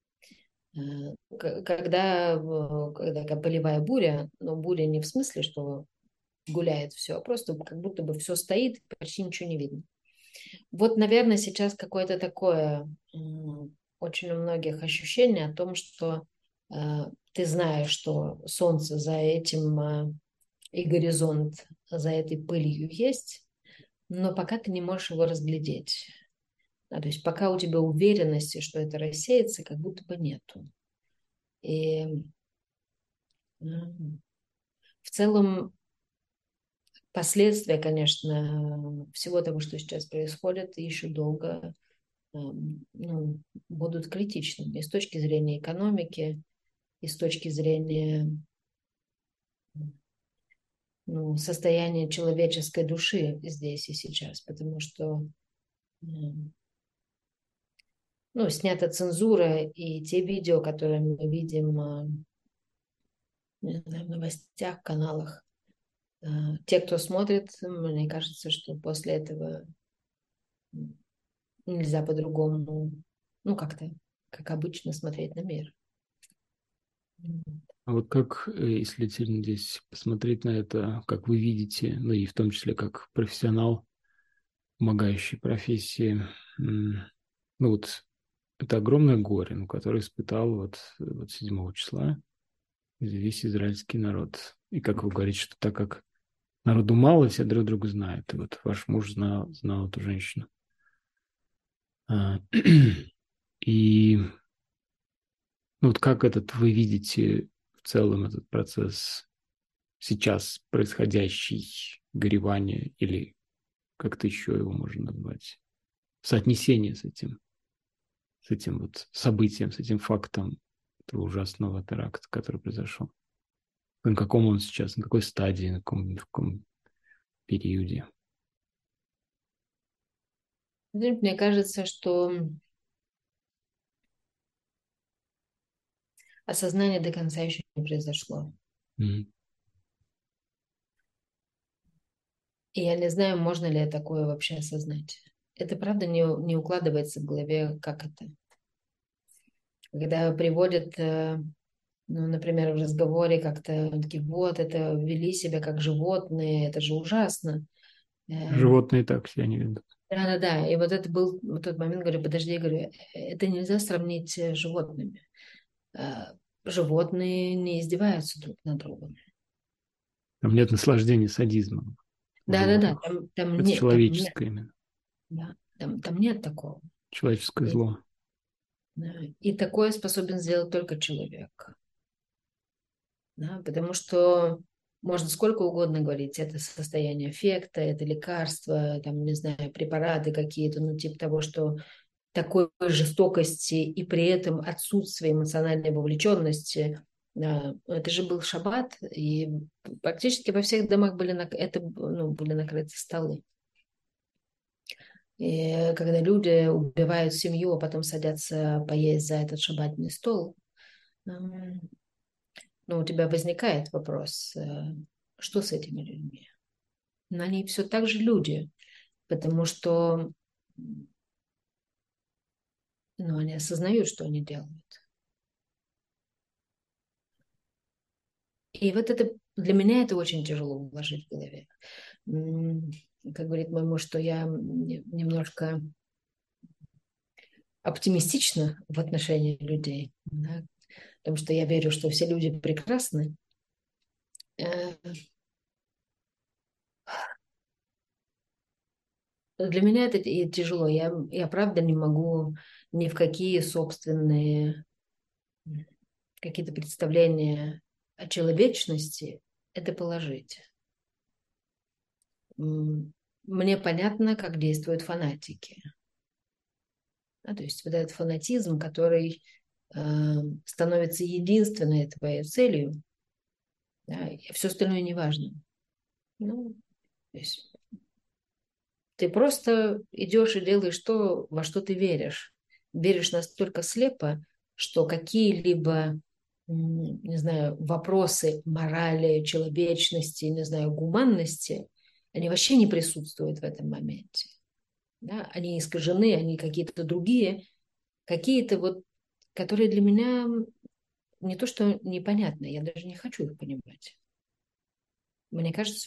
Когда такая полевая буря, но буря не в смысле, что гуляет все, а просто как будто бы все стоит, почти ничего не видно. Вот, наверное, сейчас какое-то такое очень у многих ощущение о том, что э, ты знаешь, что солнце за этим и горизонт за этой пылью есть, но пока ты не можешь его разглядеть. То есть пока у тебя уверенности, что это рассеется, как будто бы нету. И в целом последствия, конечно, всего того, что сейчас происходит, еще долго ну, будут критичными и с точки зрения экономики, и с точки зрения ну, состояния человеческой души здесь и сейчас, потому что ну, снята цензура, и те видео, которые мы видим не знаю, в новостях, каналах, те, кто смотрит, мне кажется, что после этого нельзя по-другому, ну, как-то, как обычно, смотреть на мир. А вот как, если теперь здесь посмотреть на это, как вы видите, ну и в том числе как профессионал, помогающий профессии, ну вот это огромное горе, ну, которое испытал вот 7 числа весь израильский народ. И как вы говорите, что так как народу мало, все друг друга знают. И вот ваш муж знал эту женщину. А, И ну, вот как вы видите в целом этот процесс сейчас происходящий, горевание, или как-то еще его можно назвать, соотнесение с этим вот событием, с этим фактом этого ужасного теракта, который произошел? На каком он сейчас, на какой стадии, в каком периоде? Мне кажется, что осознание до конца еще не произошло. Мгм. И я не знаю, можно ли такое вообще осознать. Это правда не укладывается в голове, как это. Когда приводят, ну, например, в разговоре как-то такие, вот, это вели себя как животные, это же ужасно. Животные так себя не ведут. Да-да-да. И вот это был в тот момент, говорю, подожди, я говорю, это нельзя сравнить с животными. Э, Животные не издеваются друг над другом. Там нет наслаждения садизмом у Да-да-да, животных. Это там нет, человеческое именно, да, там нет такого. человеческое И зло. Да. И такое способен сделать только человек. Да, потому что можно сколько угодно говорить, это состояние эффекта, это лекарства, там, не знаю, препараты какие-то, ну, типа того, что такой жестокости и при этом отсутствие эмоциональной вовлеченности. Да, это же был шаббат, и практически во всех домах были накрыты столы. И когда люди убивают семью, а потом садятся поесть за этот шаббатный стол, ну, у тебя возникает вопрос, что с этими людьми? Но они все так же люди, потому что ну, они осознают, что они делают. И вот это для меня это очень тяжело уложить в голове. Как говорит мой муж, что я немножко оптимистична в отношении людей, да, потому что я верю, что все люди прекрасны. Э, Для меня это и тяжело. Я правда не могу ни в какие собственные какие-то представления о человечности это положить. Мне понятно, как действуют фанатики. Да, то есть вот этот фанатизм, который становится единственной твоей целью, да, и все остальное не важно. Ну, то есть ты просто идешь и делаешь то, во что ты веришь. Веришь настолько слепо, что какие-либо, не знаю, вопросы морали, человечности, не знаю, гуманности, они вообще не присутствуют в этом моменте. Да? Они искажены, они какие-то другие, какие-то вот, которые для меня не то что непонятно, я даже не хочу их понимать. Мне кажется,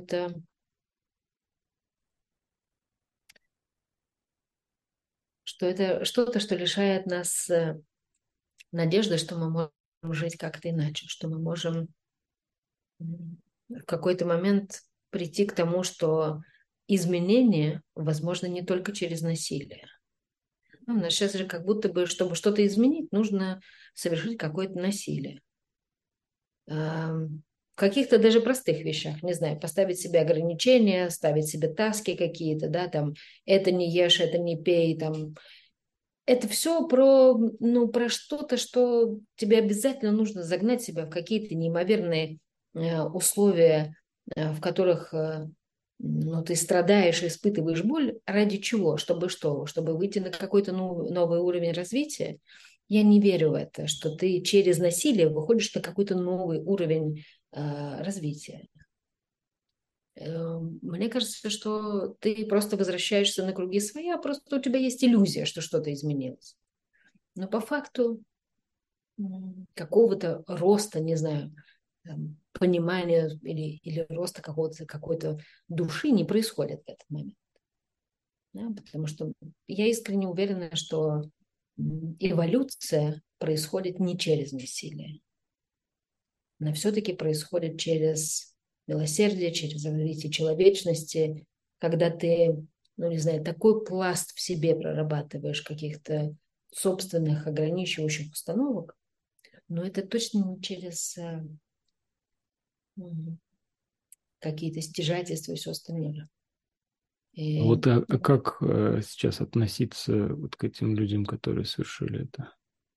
что это что-то, что лишает нас надежды, что мы можем жить как-то иначе, что мы можем в какой-то момент прийти к тому, что изменение возможно не только через насилие. Ну, у нас сейчас же как будто бы, чтобы что-то изменить, нужно совершить какое-то насилие. В каких-то даже простых вещах, не знаю, поставить себе ограничения, ставить себе таски какие-то, да, там, это не ешь, это не пей, там, это все про, ну, про что-то, что тебе обязательно нужно загнать себя в какие-то неимоверные условия, в которых ну, ты страдаешь и испытываешь боль. Ради чего? Чтобы что? Чтобы выйти на какой-то новый уровень развития? Я не верю в это, что ты через насилие выходишь на какой-то новый уровень развития. Мне кажется, что ты просто возвращаешься на круги своя, просто у тебя есть иллюзия, что что-то изменилось. Но по факту какого-то роста, не знаю, понимания или роста какой-то души не происходит в этот момент. Да? Потому что я искренне уверена, что эволюция происходит не через насилие. Она все-таки происходит через милосердие, через развитие человечности, когда ты, ну не знаю, такой пласт в себе прорабатываешь каких-то собственных ограничивающих установок, но это точно не через какие-то стяжательства и все остальное. И Вот как сейчас относиться вот к этим людям, которые совершили это?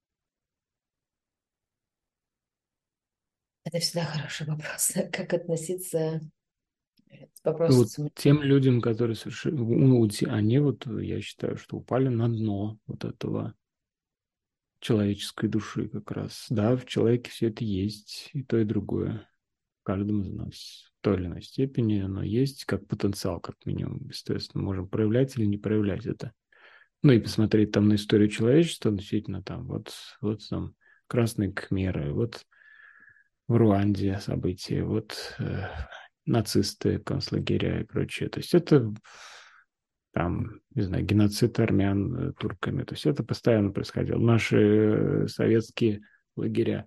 это всегда хороший вопрос. Как относиться к Ну, вопросу вот самоубийства? тем людям, которые совершили, ну, вот они вот, я считаю, что упали на дно вот этого человеческой души как раз. Да, в человеке все это есть, и то, и другое. В каждом из нас в той или иной степени оно есть как потенциал, как минимум. Естественно, можем проявлять или не проявлять это. Ну и посмотреть там на историю человечества, действительно там вот там красные кхмеры, вот в Руанде события, вот нацисты, концлагеря и прочее. То есть это там, не знаю, геноцид армян турками. То есть это постоянно происходило. Наши советские лагеря.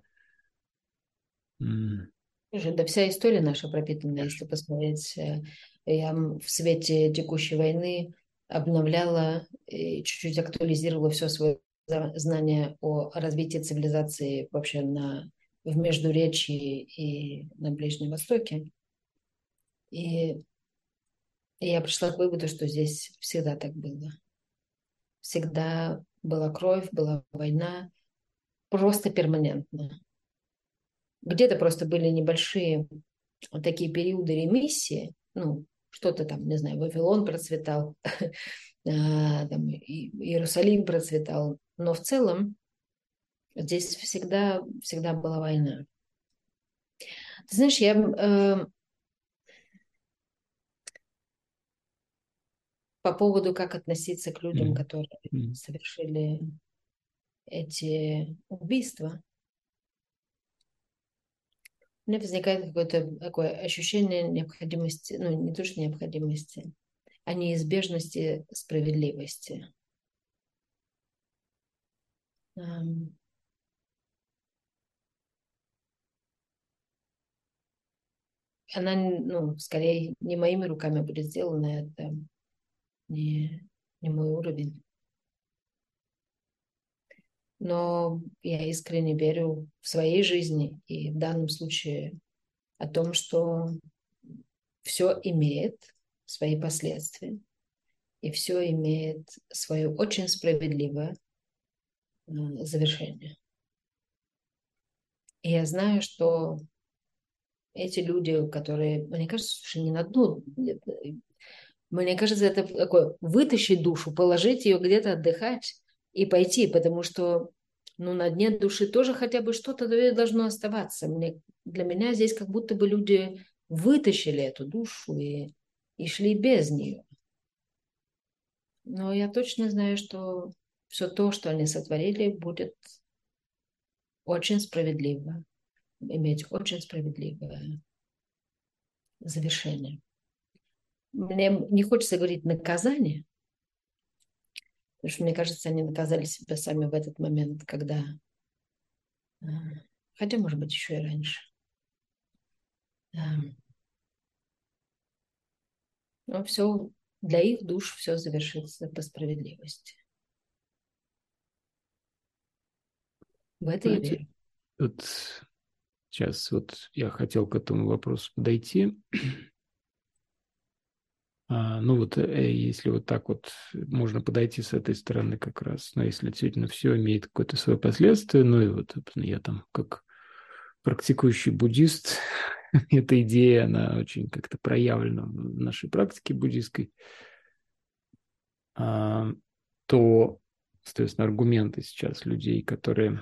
Слушай, да вся история наша пропитана, если посмотреть. Я в свете текущей войны обновляла и чуть-чуть актуализировала все свое знания о развитии цивилизации вообще в Междуречии и на Ближнем Востоке. И я пришла к выводу, что здесь всегда так было. Всегда была кровь, была война, просто перманентно. Где-то просто были небольшие вот такие периоды ремиссии, ну, что-то там, не знаю, Вавилон процветал, там, Иерусалим процветал, но в целом здесь всегда была война. Ты знаешь, я по поводу, как относиться к людям, Мгм. которые Мгм. совершили эти убийства, у меня возникает какое-то такое ощущение необходимости, ну, не то что необходимости, а неизбежности справедливости. Ам, Она, ну, скорее, не моими руками будет сделана, это не мой уровень. Но я искренне верю в своей жизни и в данном случае о том, что все имеет свои последствия и все имеет свое очень справедливое завершение. И я знаю, что эти люди, которые, мне кажется, слушай, не на дно, мне кажется, это такое, вытащить душу, положить ее где-то отдыхать и пойти, потому что, ну, на дне души тоже хотя бы что-то должно оставаться. Для меня здесь как будто бы люди вытащили эту душу и шли без нее. Но я точно знаю, что все то, что они сотворили, будет очень справедливо, иметь очень справедливое завершение. Мне не хочется говорить наказание, потому что, мне кажется, они наказали себя сами в этот момент, когда... а, Хотя, может быть, еще и раньше. А, Но все для их душ все завершится по справедливости. В это я Знаете, верю. вот сейчас вот я хотел к этому вопросу подойти. Ну вот, если вот так вот можно подойти с этой стороны как раз, но если действительно все имеет какое-то свое последствие, ну и вот собственно, я там как практикующий буддист, эта идея, она очень как-то проявлена в нашей практике буддийской, а, то, соответственно, аргументы сейчас людей, которые,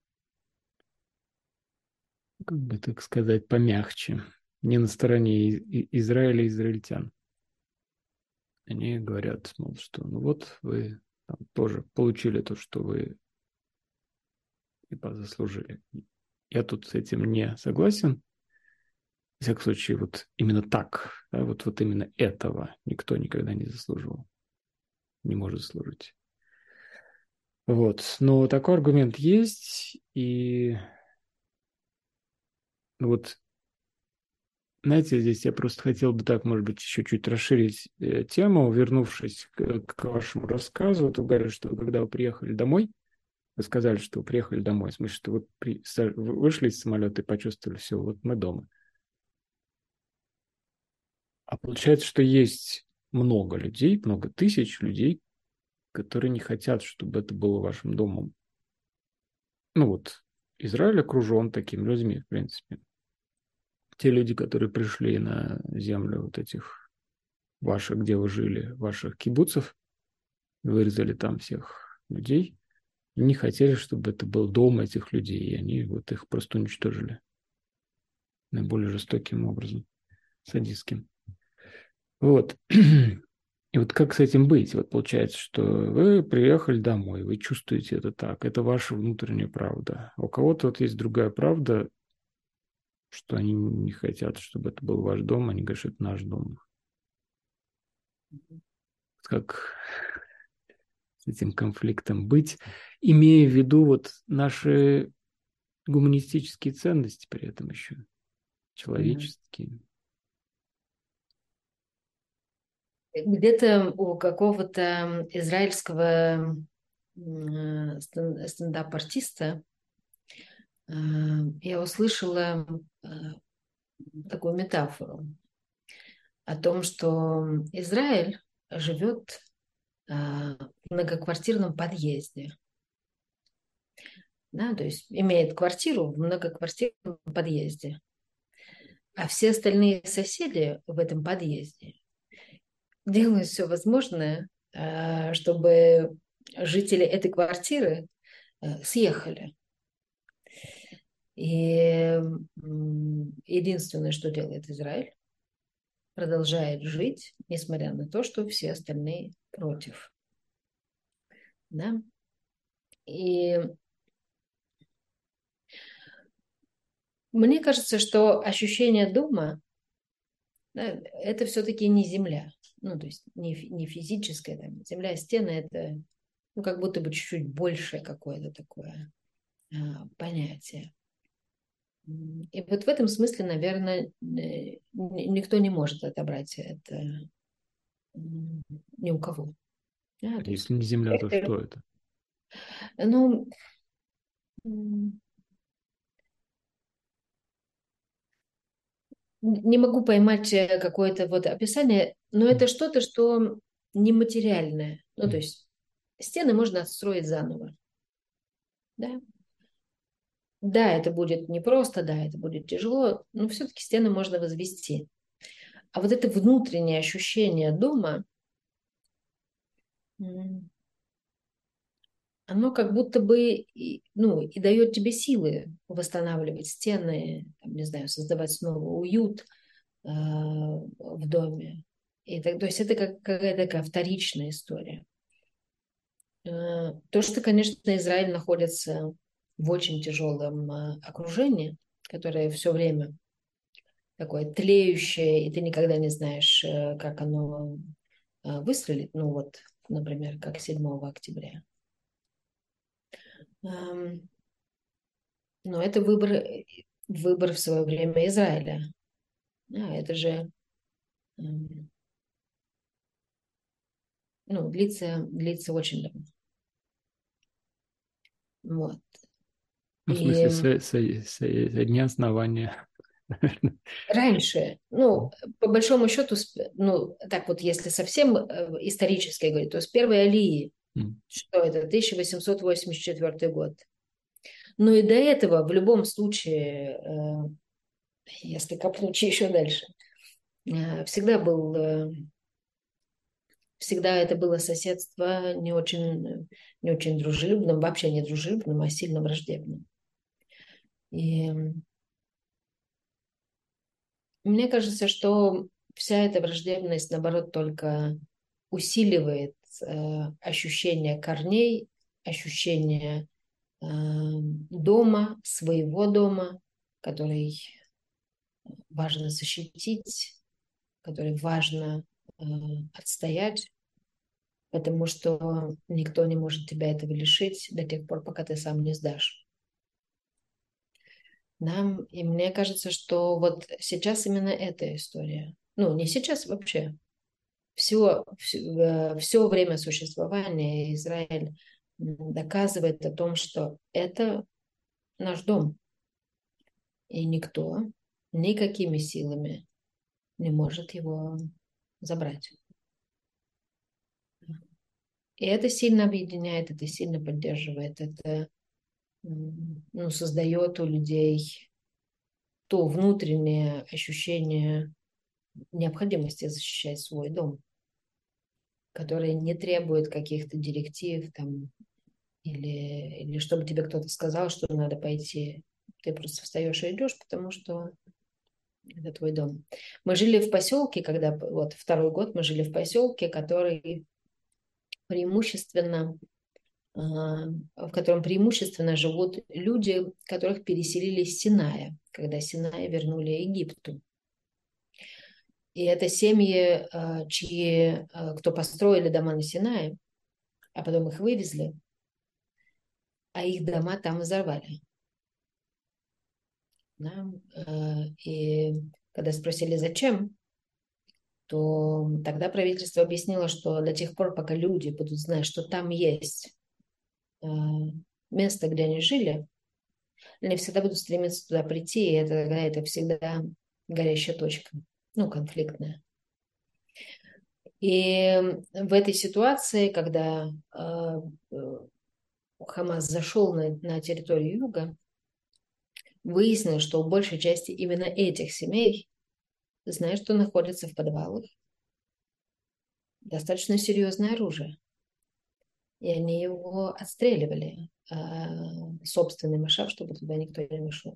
как бы так сказать, помягче, не на стороне Израиля и израильтян. Они говорят, мол, что ну вот вы там тоже получили то, что вы типа заслужили. Я тут с этим не согласен. В всяком случае, вот именно так, да, вот именно этого никто никогда не заслуживал, не может заслужить. Вот, но такой аргумент есть, и ну вот, знаете, здесь я просто хотел бы так, может быть, еще чуть расширить тему, вернувшись к вашему рассказу. Вот вы говорили, что когда вы приехали домой, вы сказали, что вы приехали домой, в смысле, что вы вы вышли из самолета и почувствовали, все, вот мы дома. А получается, что есть много людей, много тысяч людей, которые не хотят, чтобы это было вашим домом. Ну вот, Израиль окружен такими людьми, в принципе. Те люди, которые пришли на землю вот этих ваших, где вы жили, ваших кибуцев, вырезали там всех людей, и не хотели, чтобы это был дом этих людей, и они вот их просто уничтожили наиболее жестоким образом, садистским. Вот. И вот как с этим быть? Вот получается, что вы приехали домой, вы чувствуете это так, это ваша внутренняя правда. А у кого-то вот есть другая правда, что они не хотят, чтобы это был ваш дом, они говорят, что это наш дом. Как с этим конфликтом быть, имея в виду вот наши гуманистические ценности при этом еще, Мгм. человеческие. Где-то у какого-то израильского стендап-артиста, я услышала такую метафору о том, что Израиль живет в многоквартирном подъезде. Да, то есть имеет квартиру в многоквартирном подъезде. А все остальные соседи в этом подъезде делают все возможное, чтобы жители этой квартиры съехали. И единственное, что делает Израиль, продолжает жить, несмотря на то, что все остальные против. Да? И мне кажется, что ощущение дома, да, это все-таки не земля. Ну, то есть не физическая там, земля, стены, это ну, как будто бы чуть-чуть большее какое-то такое понятие. И вот в этом смысле, наверное, никто не может отобрать это ни у кого. Да, А то если есть, не Земля, то что это? ну, не могу поймать какое-то вот описание, но это что-то, что нематериальное. Ну, то М. есть стены можно отстроить заново. Да? Да, это будет непросто, да, это будет тяжело, но все-таки стены можно возвести. А вот это внутреннее ощущение дома, м, оно как будто бы ну, и дает тебе силы восстанавливать стены, там, не знаю, создавать снова уют в доме. И так, то есть это как какая-то такая вторичная история. То, что, конечно, Израиль находится в очень тяжелом окружении, которое все время такое тлеющее, и ты никогда не знаешь, как оно выстрелит. Ну вот, например, как 7 октября. Эм, Но это выбор в свое время Израиля. Это же ну, длится очень давно. Вот. Ну, в смысле, И со дня основания, наверное. раньше, ну, по большому счету, ну, так вот, если совсем исторически говорить, то с первой алии, М. что это, 1884 год. Но и до этого, в любом случае, если копнуть еще дальше, всегда всегда это было соседство не очень дружелюбным, вообще не дружелюбным, а сильно враждебным. И мне кажется, что вся эта враждебность, наоборот, только усиливает ощущение корней, ощущение дома, своего дома, который важно защитить, который важно отстоять, потому что никто не может тебя этого лишить до тех пор, пока ты сам не сдашь. Да? И мне кажется, что вот сейчас именно эта история. Ну, не сейчас вообще. Все время существования Израиль доказывает о том, что это наш дом. И никто никакими силами не может его забрать. И это сильно объединяет, это сильно поддерживает, это ну, создает у людей то внутреннее ощущение необходимости защищать свой дом, которое не требует каких-то директив там, или чтобы тебе кто-то сказал, что надо пойти. Ты просто встаешь и идешь, потому что это твой дом. Мы жили в поселке, когда вот второй год мы жили в поселке, который преимущественно в котором преимущественно живут люди, которых переселили с Синая, когда Синая вернули Египту. И это семьи, кто построили дома на Синае, а потом их вывезли, а их дома там взорвали. Да? И когда спросили, зачем, то тогда правительство объяснило, что до тех пор, пока люди будут знать, что там есть место, где они жили, они всегда будут стремиться туда прийти, и это всегда горящая точка, ну, конфликтная. И в этой ситуации, когда Хамас зашел на территорию юга, выяснилось, что у большей части именно этих семей, знаешь, что находится в подвалах, достаточно серьезное оружие. И они его отстреливали собственный машав, чтобы туда никто не вышел.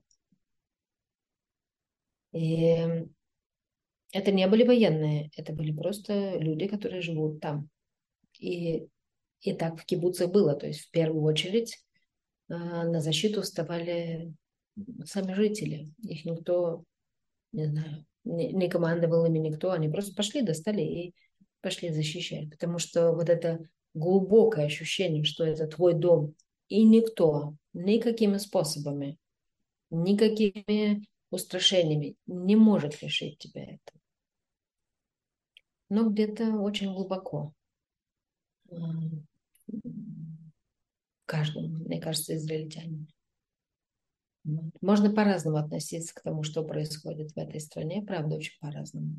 И это не были военные, это были просто люди, которые живут там. И так в кибуцах было. То есть в первую очередь на защиту вставали сами жители. Их никто, не знаю, не командовал ими никто. Они просто пошли, достали и пошли защищать. Потому что вот это глубокое ощущение, что это твой дом, и никто никакими способами, никакими устрашениями не может лишить тебя этого. Но где-то очень глубоко каждому, мне кажется, израильтянину. Можно по-разному относиться к тому, что происходит в этой стране, правда, очень по-разному.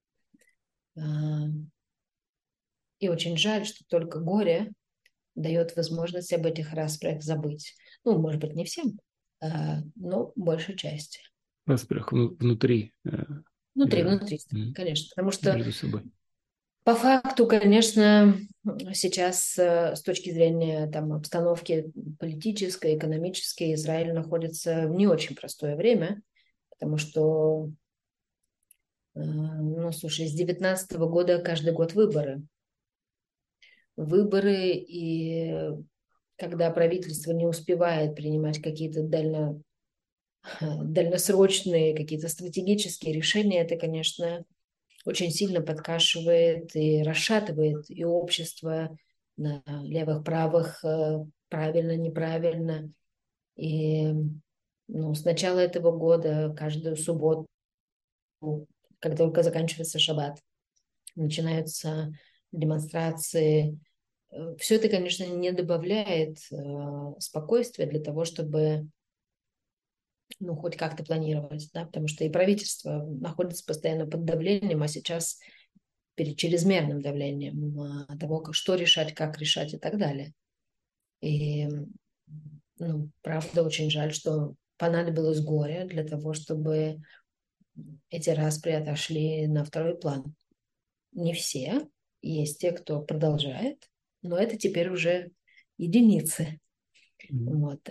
И очень жаль, что только горе дает возможность об этих распрях забыть. Ну, может быть, не всем, но большей части. Распрях внутри Израиля. Внутри, конечно. Потому что Между собой. по факту, конечно, сейчас с точки зрения там, обстановки политической, экономической, Израиль находится в не очень простое время, потому что, ну, слушай, с 2019 года каждый год выборы. Выборы, и когда правительство не успевает принимать какие-то дальносрочные, какие-то стратегические решения, это, конечно, очень сильно подкашивает и расшатывает и общество на левых, правых, правильно, неправильно. И ну, с начала этого года, каждую субботу, как только заканчивается шаббат, начинаются демонстрации. Все это, конечно, не добавляет спокойствия для того, чтобы ну, хоть как-то планировать, да, потому что и правительство находится постоянно под давлением, а сейчас перед чрезмерным давлением того, что решать, как решать и так далее. И, ну, правда, очень жаль, что понадобилось горе для того, чтобы эти распри отошли на второй план. Не все, есть те, кто продолжает, но это теперь уже единицы. Вот.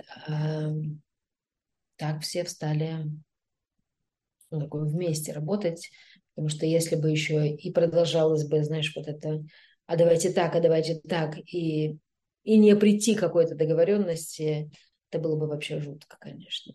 Так все встали ну, такое, вместе работать, потому что если бы еще и продолжалось бы, знаешь, вот это, а давайте так, и не прийти к какой-то договоренности, это было бы вообще жутко, конечно.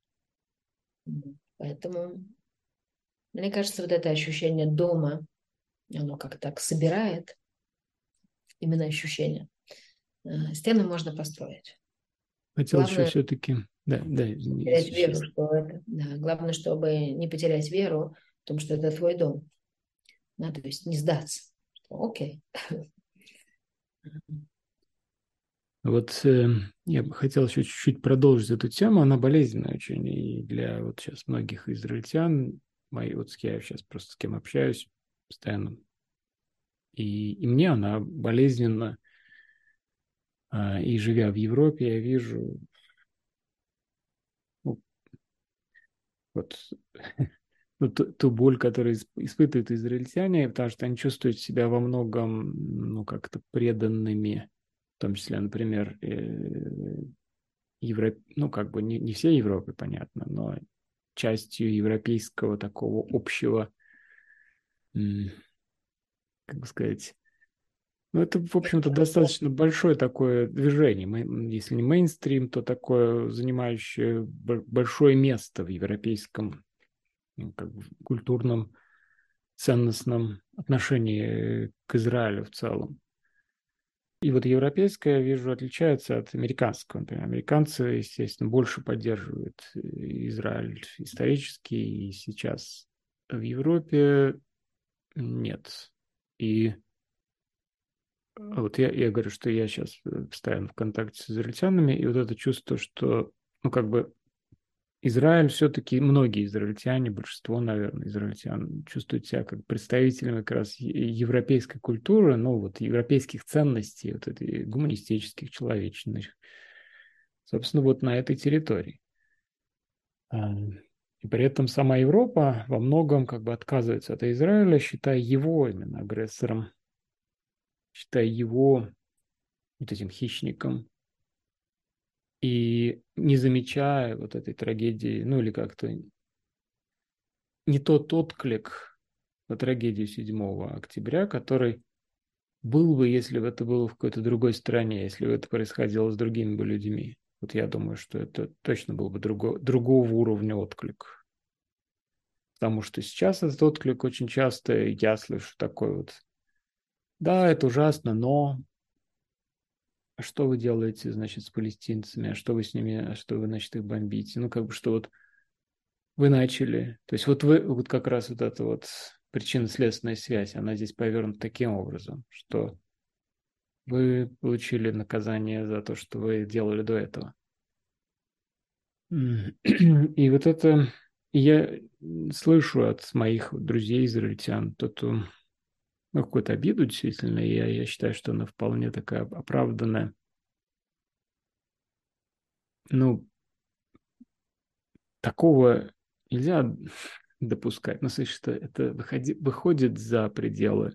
Поэтому, мне кажется, вот это ощущение дома, оно как-то так собирает, именно ощущение. Стены можно построить. Хотел еще Главное все-таки... Да, потерять веру, сейчас. что это, да, главное, чтобы не потерять веру в том, что это твой дом. Да, то есть не сдаться. Что, окей. Вот я бы хотел еще чуть-чуть продолжить эту тему. Она болезненная очень и для вот сейчас многих израильтян. Мои, вот я сейчас просто с кем общаюсь постоянно. И мне она болезненна. И живя в Европе, я вижу ну, вот ну, ту боль, которую испытывают израильтяне, потому что они чувствуют себя во многом, ну, как-то преданными, в том числе, например, ну, как бы не всей Европы, понятно, но частью европейского такого общего, как бы сказать, ну, это, в общем-то, достаточно большое такое движение. Если не мейнстрим, то такое, занимающее большое место в европейском ну, как бы, культурном, ценностном отношении к Израилю в целом. И вот европейское, я вижу, отличается от американского. Например, американцы, естественно, больше поддерживают Израиль исторически, и сейчас в Европе нет. И вот я говорю, что я сейчас постоянно в контакте с израильтянами, и вот это чувство, что, ну, как бы Израиль все-таки, многие израильтяне, большинство, наверное, израильтян чувствуют себя как представителями как раз европейской культуры, ну, вот европейских ценностей, вот этой гуманистических, человечных, собственно, вот на этой территории. И при этом сама Европа во многом как бы отказывается от Израиля, считая его именно агрессором, считая его вот этим хищником, и не замечая вот этой трагедии, ну или как-то не тот отклик на трагедию 7 октября, который был бы, если бы это было в какой-то другой стране, если бы это происходило с другими бы людьми. Вот я думаю, что это точно был бы другого уровня отклик. Потому что сейчас этот отклик очень часто я слышу такой вот: да, это ужасно, но что вы делаете, значит, с палестинцами, а что вы с ними, а что вы, значит, их бомбите? Ну, как бы, что вот вы начали, то есть вот вы, вот как раз вот эта вот причинно-следственная связь, она здесь повернута таким образом, что вы получили наказание за то, что вы делали до этого. И вот это я слышу от моих друзей израильтян, ну, какую-то обиду действительно, и я считаю, что она вполне такая оправданная. Ну, такого нельзя допускать. Ну, слышишь, что это выходит за пределы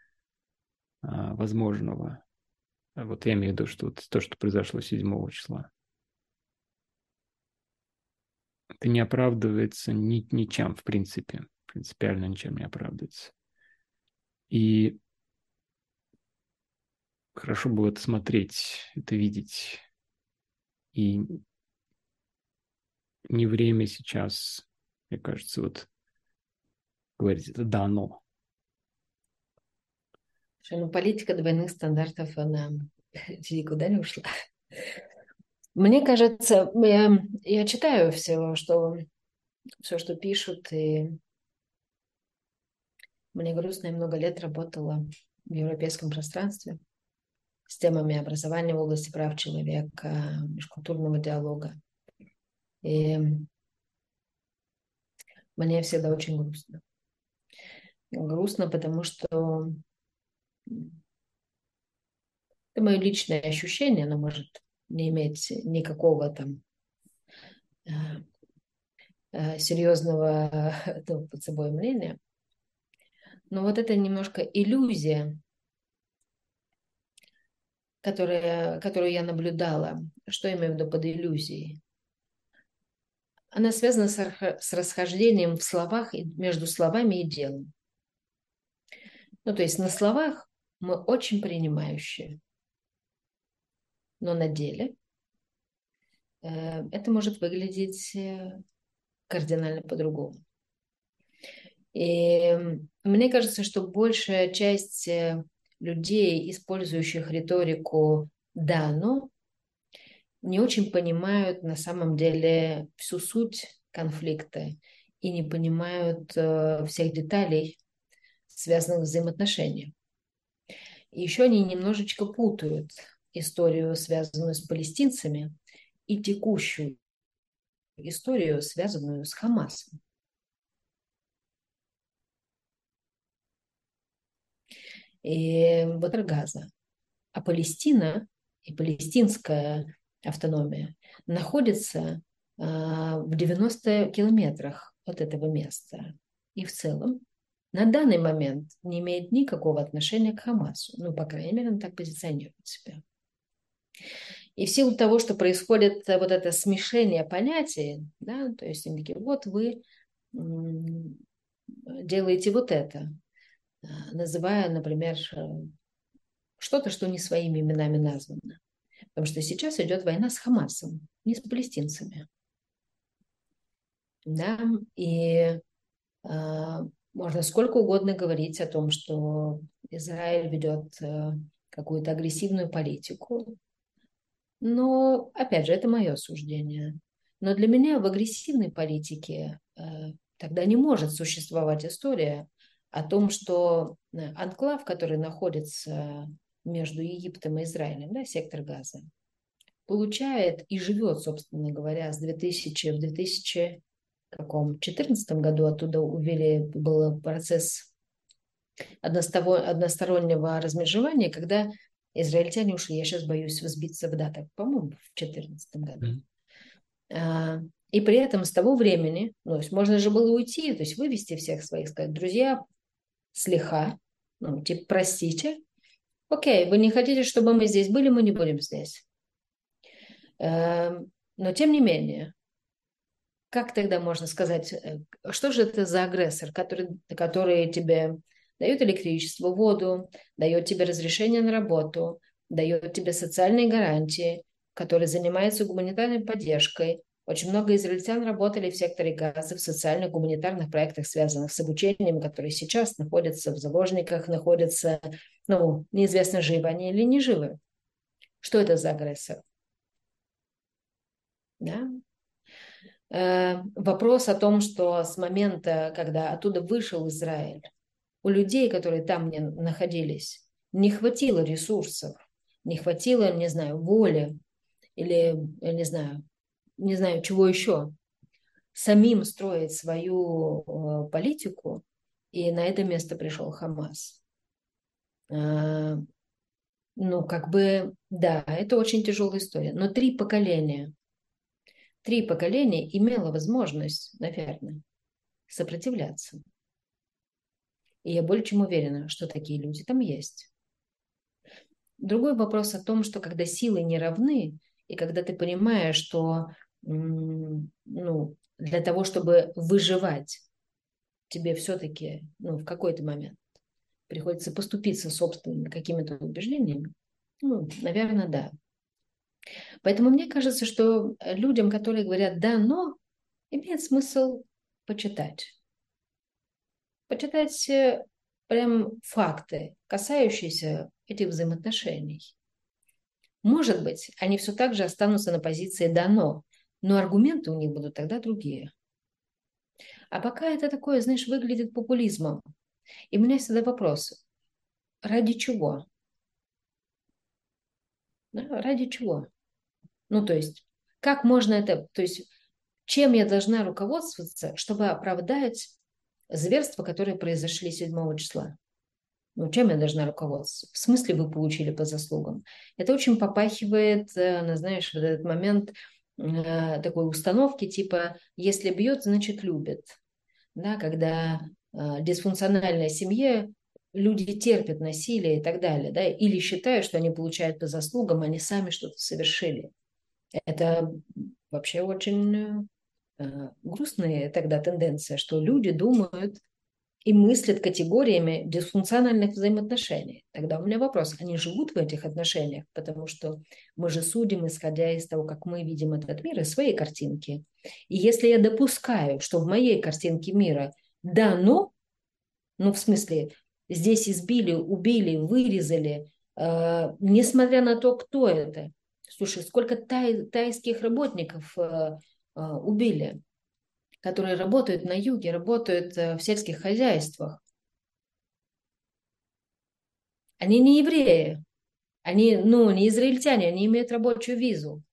возможного. Вот я имею в виду, что вот то, что произошло 7 числа. Это не оправдывается ничем, в принципе. Принципиально ничем не оправдывается. И хорошо бы это смотреть, это видеть. И не время сейчас, мне кажется, вот говорить, это дано. Ну, политика двойных стандартов, она никуда не ушла. Мне кажется, я читаю все, что пишут, и мне грустно, я много лет работала в европейском пространстве с темами образования в области прав человека, межкультурного диалога. И мне всегда очень грустно. Грустно, потому что это мое личное ощущение, оно может не иметь никакого там серьезного под собой мнения. Но вот это немножко иллюзия, которую я наблюдала. Что я имею в виду под иллюзией? Она связана с расхождением в словах, между словами и делом. Ну, то есть на словах мы очень принимающие, но на деле это может выглядеть кардинально по-другому. И мне кажется, что большая часть людей, использующих риторику «да, но», не очень понимают на самом деле всю суть конфликта и не понимают всех деталей, связанных с взаимоотношением. И еще они немножечко путают историю, связанную с палестинцами, и текущую историю, связанную с Хамасом. И вот Газа. А Палестина и палестинская автономия находятся в 90 километрах от этого места. И в целом на данный момент не имеет никакого отношения к Хамасу. Ну, по крайней мере, он так позиционирует себя. И в силу того, что происходит вот это смешение понятий, да, то есть они такие, вот вы делаете вот это, называя, например, что-то, что не своими именами названо. Потому что сейчас идет война с Хамасом, не с палестинцами. Да? И можно сколько угодно говорить о том, что Израиль ведет какую-то агрессивную политику. Но, опять же, это мое суждение. Но для меня в агрессивной политике тогда не может существовать история о том, что анклав, который находится между Египтом и Израилем, да, сектор Газа, получает и живет, собственно говоря, с 2014 году оттуда увели, был процесс одностороннего размежевания, когда израильтяне ушли. Я сейчас боюсь взбиться в датах, по-моему, в 2014 году. И при этом с того времени, ну, то есть можно же было уйти, то есть вывести всех своих, сказать, друзья, слиха, ну, типа, простите, окей, вы не хотите, чтобы мы здесь были, мы не будем здесь. Но тем не менее, как тогда можно сказать, что же это за агрессор, который тебе дает электричество, воду, дает тебе разрешение на работу, дает тебе социальные гарантии, который занимается гуманитарной поддержкой. Очень много израильтян работали в секторе Газа в социальных гуманитарных проектах, связанных с обучением, которые сейчас находятся в заложниках, находятся, ну, неизвестно, живы они или не живы. Что это за агрессор? Да? Вопрос о том, что с момента, когда оттуда вышел Израиль, у людей, которые там не находились, не хватило ресурсов, не хватило, не знаю, воли или, я не знаю, чего еще, самим строить свою политику, и на это место пришел Хамас. Ну, как бы, да, это очень тяжелая история, но три поколения имело возможность, наверное, сопротивляться. И я более чем уверена, что такие люди там есть. Другой вопрос о том, что когда силы не равны, и когда ты понимаешь, что ну, для того, чтобы выживать, тебе все-таки ну, в какой-то момент приходится поступиться собственными какими-то убеждениями, ну, наверное, да. Поэтому мне кажется, что людям, которые говорят «да, но», имеет смысл почитать. Почитать прям факты, касающиеся этих взаимоотношений. Может быть, они все так же останутся на позиции «да, но аргументы у них будут тогда другие. А пока это такое, знаешь, выглядит популизмом. И у меня всегда вопрос, ради чего? Да, ради чего? Ну, то есть, как можно это, то есть, чем я должна руководствоваться, чтобы оправдать зверства, которые произошли 7 числа? Ну, чем я должна руководствоваться? В смысле вы получили по заслугам? Это очень попахивает, ну, знаешь, вот этот момент такой установки, типа, если бьет, значит любит. Да, когда в дисфункциональной семье люди терпят насилие и так далее, да, или считают, что они получают по заслугам, они сами что-то совершили. Это вообще очень грустная тогда тенденция, что люди думают и мыслят категориями дисфункциональных взаимоотношений. Тогда у меня вопрос, они живут в этих отношениях, потому что мы же судим, исходя из того, как мы видим этот мир, из своей картинки. И если я допускаю, что в моей картинке мира да, но, ну в смысле, здесь избили, убили, вырезали, несмотря на то, кто это. Слушай, сколько тайских работников убили, которые работают на юге, работают в сельских хозяйствах. Они не евреи, они, ну, не израильтяне, они имеют рабочую визу.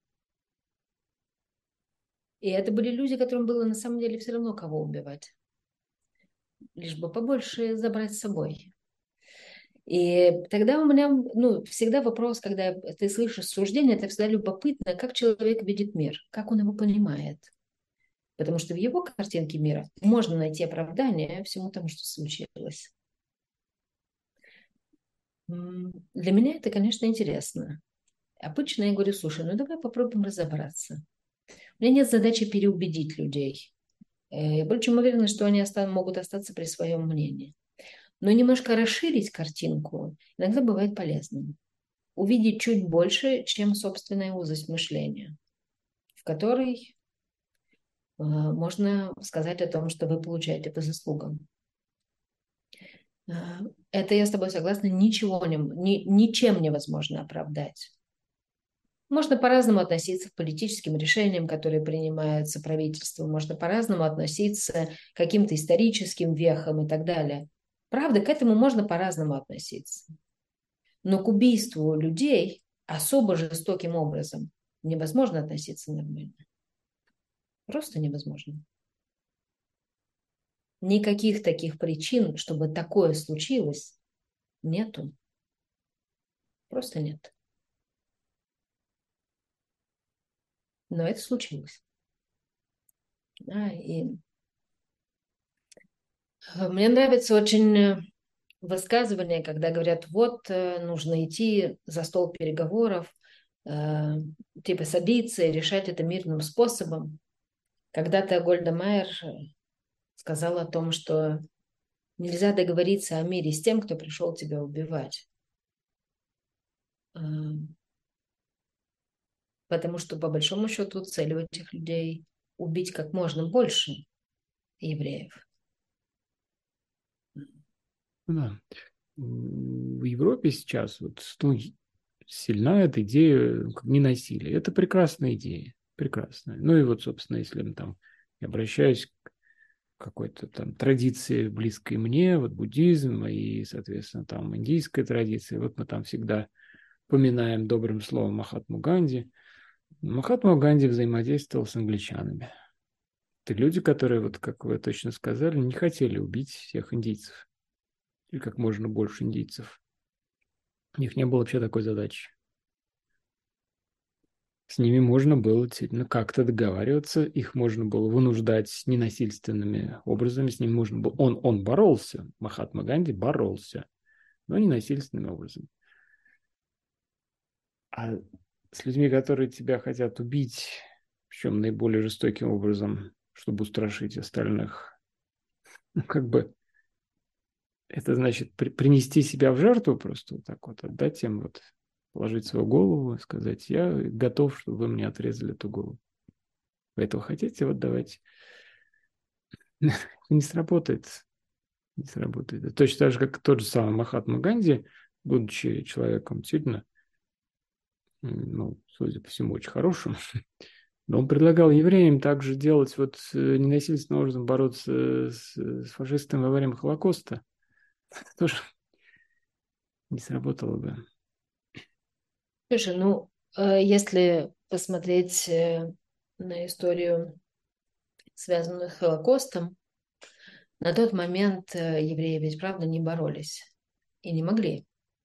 И это были люди, которым было на самом деле все равно кого убивать. Лишь бы побольше забрать с собой. И тогда у меня ну, всегда вопрос, когда ты слышишь суждение, это всегда любопытно, как человек видит мир, как он его понимает. Потому что в его картинке мира можно найти оправдание всему тому, что случилось. Для меня это, конечно, интересно. Обычно я говорю, слушай, ну давай попробуем разобраться. У меня нет задачи переубедить людей. Я более чем уверена, что они могут остаться при своем мнении. Но немножко расширить картинку иногда бывает полезным. Увидеть чуть больше, чем собственная узость мышления, в которой можно сказать о том, что вы получаете по заслугам. Это, я с тобой согласна, ничем невозможно оправдать. Можно по-разному относиться к политическим решениям, которые принимаются правительством, можно по-разному относиться к каким-то историческим вехам и так далее. Правда, к этому можно по-разному относиться. Но к убийству людей особо жестоким образом невозможно относиться нормально. Просто невозможно. Никаких таких причин, чтобы такое случилось, нету. Просто нет. Но это случилось. Да, и мне нравится очень высказывание, когда говорят, вот нужно идти за стол переговоров, э, типа садиться и решать это мирным способом. Когда-то Гольда Майер сказала о том, что нельзя договориться о мире с тем, кто пришел тебя убивать. Э, Потому что, по большому счету, цель у этих людей убить как можно больше евреев. Да. В Европе сейчас вот, ну, сильна эта идея как ненасилия. Это прекрасная идея. Прекрасная. Ну и вот, собственно, если мы там я обращаюсь к какой-то там традиции, близкой мне, вот буддизм и, соответственно, там индийская традиция, вот мы там всегда поминаем добрым словом Махатму Ганди. Махатма Ганди взаимодействовал с англичанами. Это люди, которые, вот как вы точно сказали, не хотели убить всех индийцев. Или как можно больше индийцев. У них не было вообще такой задачи. С ними можно было действительно как-то договариваться, их можно было вынуждать ненасильственными образами, с ним можно было... Он боролся, Махатма Ганди боролся, но ненасильственным образом. А с людьми, которые тебя хотят убить, причем наиболее жестоким образом, чтобы устрашить остальных, ну, как бы это значит принести себя в жертву просто вот так вот, отдать им, вот, положить свою голову и сказать, я готов, чтобы вы мне отрезали эту голову. Вы этого хотите? Вот давайте. Не сработает. Не сработает. Точно так же, как тот же самый Махатма Ганди, будучи человеком действительно, ну, судя по всему, очень хорошим, но он предлагал евреям также делать вот ненасильственным образом бороться с фашистами во время Холокоста. Это тоже не сработало бы. Слушай, ну, если посмотреть на историю, связанную с Холокостом, на тот момент евреи ведь, правда, не боролись и не могли.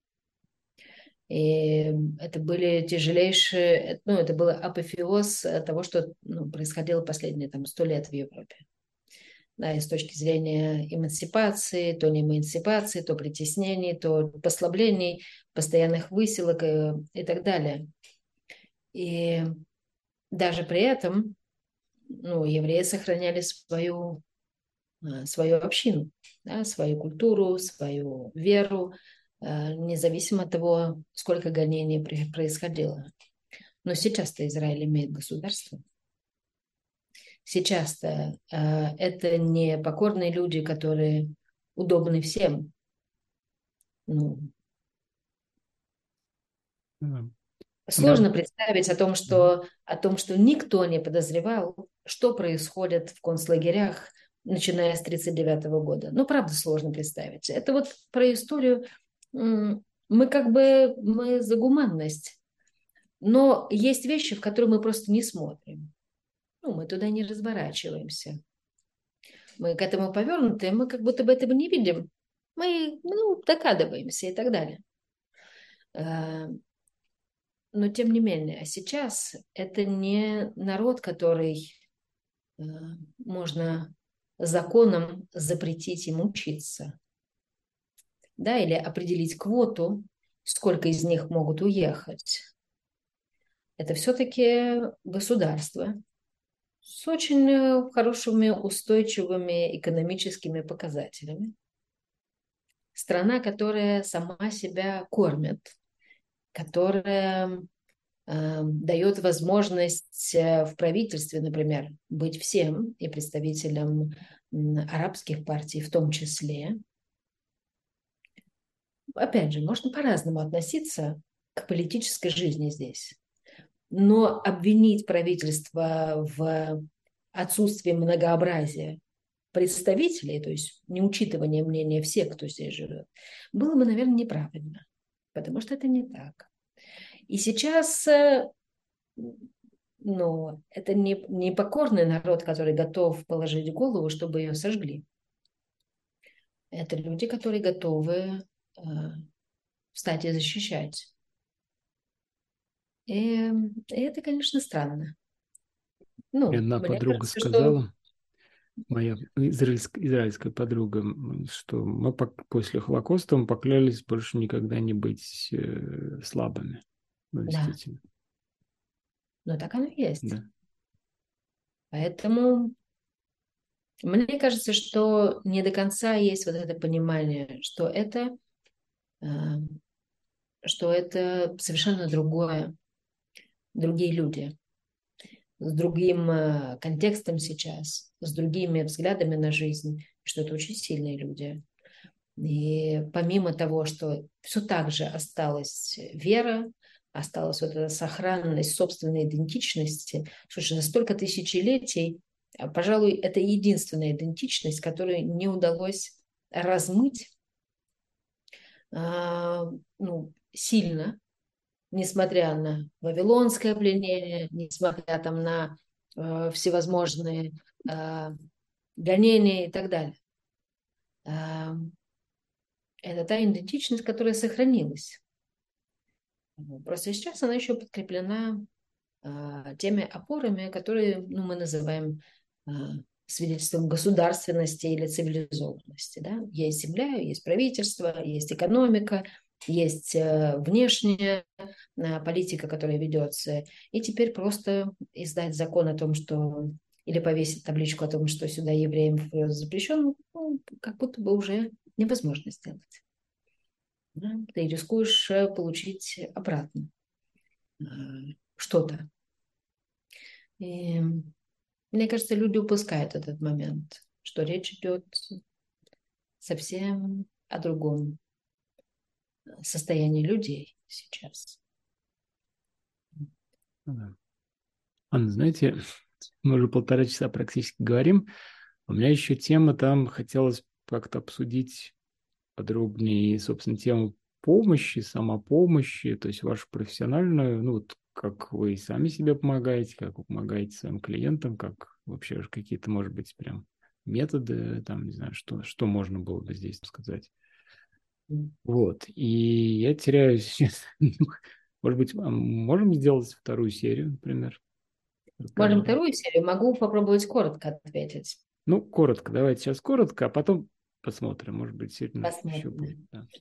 И это были тяжелейшие, ну, это был апофеоз того, что ну, происходило последние там 100 лет в Европе. Да, и с точки зрения эмансипации, то не эмансипации, то притеснений, то послаблений, постоянных высылок и так далее. И даже при этом ну, евреи сохраняли свою общину, да, свою культуру, свою веру, независимо от того, сколько гонений происходило. Но сейчас-то Израиль имеет государство. Сейчас-то это не покорные люди, которые удобны всем. Ну, Да. сложно представить о том, что никто не подозревал, что происходит в концлагерях, начиная с 1939 года. Ну, правда, сложно представить. Это вот про историю. Мы как бы мы за гуманность. Но есть вещи, в которые мы просто не смотрим. Ну, мы туда не разворачиваемся. Мы к этому повернуты, мы как будто бы этого не видим. Мы ну, догадываемся и так далее. Но тем не менее, а сейчас это не народ, который можно законом запретить им учиться, да, или определить квоту, сколько из них могут уехать. Это все-таки государство с очень хорошими устойчивыми экономическими показателями. Страна, которая сама себя кормит, которая дает возможность в правительстве, например, быть всем и представителям арабских партий в том числе. Опять же, можно по-разному относиться к политической жизни здесь. Но обвинить правительство в отсутствии многообразия представителей, то есть неучитывание мнения всех, кто здесь живет, было бы, наверное, неправильно. потому что это не так. И сейчас, ну, это не покорный народ, который готов положить голову, чтобы ее сожгли. Это люди, которые готовы э, встать и защищать. И это, конечно, странно. Мне Ну, одна мне подруга кажется, что сказала, моя израильская подруга, что мы после Холокоста мы поклялись больше никогда не быть слабыми. Ну, да, действительно, но так оно и есть. да. Поэтому мне кажется, что не до конца есть вот это понимание, э, что это совершенно другое, другие люди, с другим контекстом сейчас, с другими взглядами на жизнь, что это очень сильные люди. И помимо того, что все так же осталась вера, осталась вот эта сохранность собственной идентичности, слушай, за столько тысячелетий, пожалуй, это единственная идентичность, которую не удалось размыть ну, сильно, несмотря на вавилонское пленение, несмотря там на всевозможные э, гонения и так далее. Э, это та идентичность, которая сохранилась. Просто сейчас она еще подкреплена теми опорами, которые ну, мы называем свидетельством государственности или цивилизованности. Да? Есть земля, есть правительство, есть экономика, есть внешняя политика, которая ведется. И теперь просто издать закон о том, что или повесить табличку о том, что сюда евреям вход запрещен, ну, как будто бы уже невозможно сделать. Да? Ты рискуешь получить обратно э, что-то. И мне кажется, люди упускают этот момент, что речь идет совсем о другом состоянии людей сейчас. Ну да. Анна, знаете, мы уже 1,5 часа практически говорим. У меня еще тема там хотелось как-то обсудить подробнее, собственно, тему помощи, самопомощи, то есть вашу профессиональную, ну вот как вы сами себе помогаете, как вы помогаете своим клиентам, как вообще какие-то, может быть, прям методы, там, не знаю, что можно было бы здесь сказать. Вот, и я теряюсь сейчас. Может быть, можем сделать вторую серию, например, Можем разговора? вторую серию. Могу попробовать коротко ответить. Ну, коротко, давайте сейчас коротко, а потом посмотрим, может быть, действительно еще будет. Посмотрим. Да.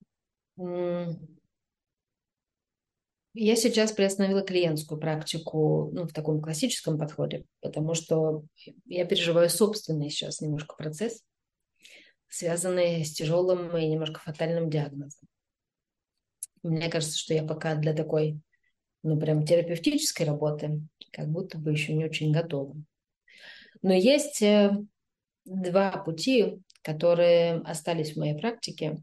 Я сейчас приостановила клиентскую практику ну, в таком классическом подходе, потому что я переживаю собственный сейчас немножко процесс, связанный с тяжелым и немножко фатальным диагнозом. Мне кажется, что я пока для такой, ну, прям терапевтической работы как будто бы еще не очень готова. Но есть два пути, которые остались в моей практике.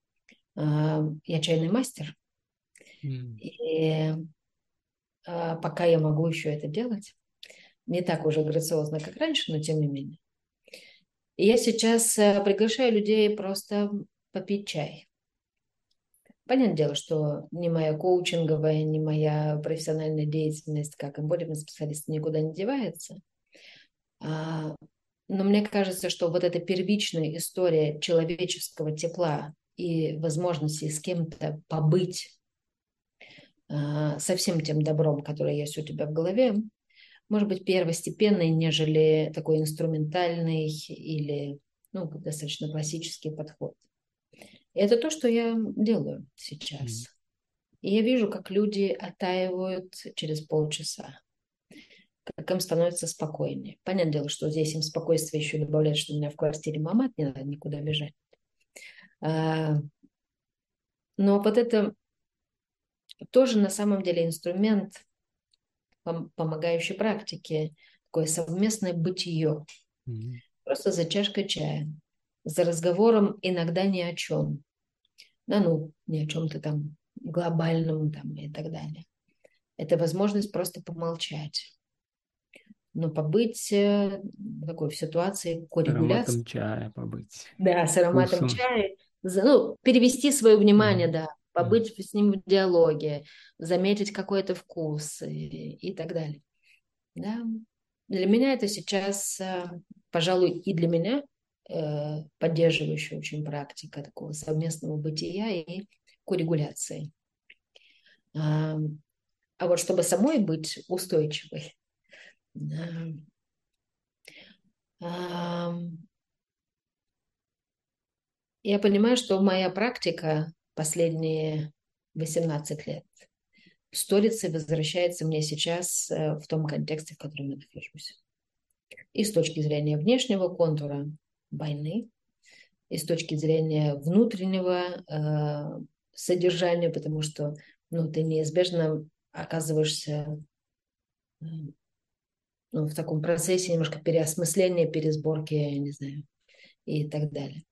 Я чайный мастер, М, и пока я могу еще это делать, не так уже грациозно, как раньше, но тем не менее. И я сейчас приглашаю людей просто попить чай. Понятное дело, что ни моя коучинговая, ни моя профессиональная деятельность как эмбодимент специалист никуда не девается. А, Но мне кажется, что вот эта первичная история человеческого тепла и возможности с кем-то побыть со всем тем добром, которое есть у тебя в голове, может быть первостепенной, нежели такой инструментальный или ну, достаточно классический подход. И это то, что я делаю м. сейчас. И я вижу, как люди оттаивают через полчаса, как им становится спокойнее. Понятное дело, что здесь им спокойствие еще добавляет, что у меня в квартире мама, не надо никуда бежать. А, Но вот это тоже на самом деле инструмент помогающей практике, такое совместное бытие. Мгм. Просто за чашкой чая, за разговором иногда ни о чем. Да, ну, ни о чем-то там глобальном там и так далее. Это возможность просто помолчать, но побыть такой в ситуации С коррегуляции, ароматом чая побыть, да, с ароматом вкусом. чая, ну, перевести свое внимание, Мгм. да, побыть с ним в диалоге, заметить какой-то вкус и так далее. Да. Для меня это сейчас, пожалуй, и для меня поддерживающая очень практика такого совместного бытия и коррегуляции. А вот чтобы самой быть устойчивой, да, я понимаю, что моя практика последние 18 лет сторится и возвращается мне сейчас в том контексте, в котором я нахожусь. И с точки зрения внешнего контура войны, и с точки зрения внутреннего содержания, потому что ты неизбежно оказываешься в таком процессе немножко переосмысления, пересборки, я не знаю, и так далее.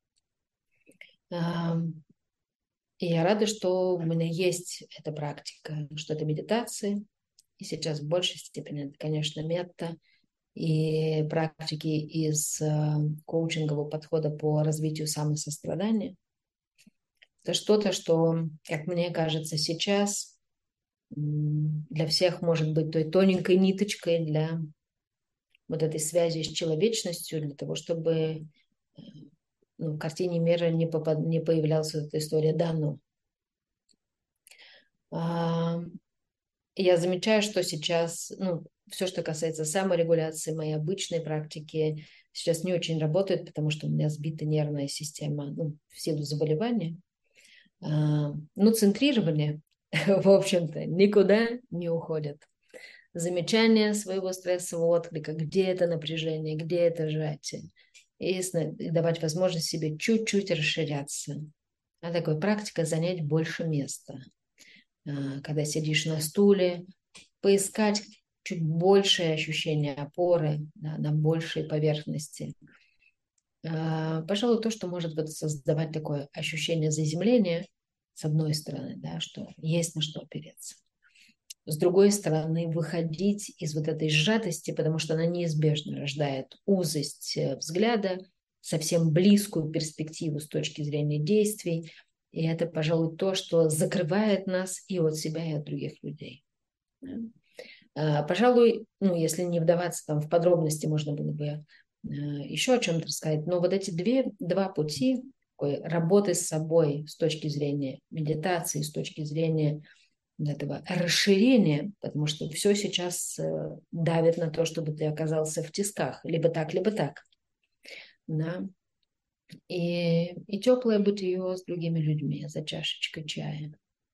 И я рада, что у меня есть эта практика, что это медитации, и сейчас в большей степени это, конечно, метта и практики из коучингового подхода по развитию самосострадания. Это что-то, что, как мне кажется, сейчас для всех может быть той тоненькой ниточкой для вот этой связи с человечностью, для того, чтобы в картине мира не появлялась эта история «да, но». Я замечаю, что сейчас, все, что касается саморегуляции, моей обычной практики, сейчас не очень работает, потому что у меня сбита нервная система, в силу заболевания. Но центрирование, в общем-то, никуда не уходит. Замечание своего стрессового отклика, где это напряжение, где это сжатие. И давать возможность себе чуть-чуть расширяться. А такой практика занять больше места. Когда сидишь на стуле, поискать чуть большее ощущение опоры, на большей поверхности. Пожалуй, то, что может создавать такое ощущение заземления, с одной стороны, да, что есть на что опереться. С другой стороны, выходить из вот этой сжатости, потому что она неизбежно рождает узость взгляда, совсем близкую перспективу с точки зрения действий. И это, пожалуй, то, что закрывает нас и от себя, и от других людей. Пожалуй, если не вдаваться там в подробности, можно было бы еще о чем-то рассказать. Но вот эти два пути работы с собой с точки зрения медитации, с точки зрения этого расширения, потому что все сейчас давит на то, чтобы ты оказался в тисках, либо так, либо так. Да? И теплое бытие с другими людьми за чашечкой чая.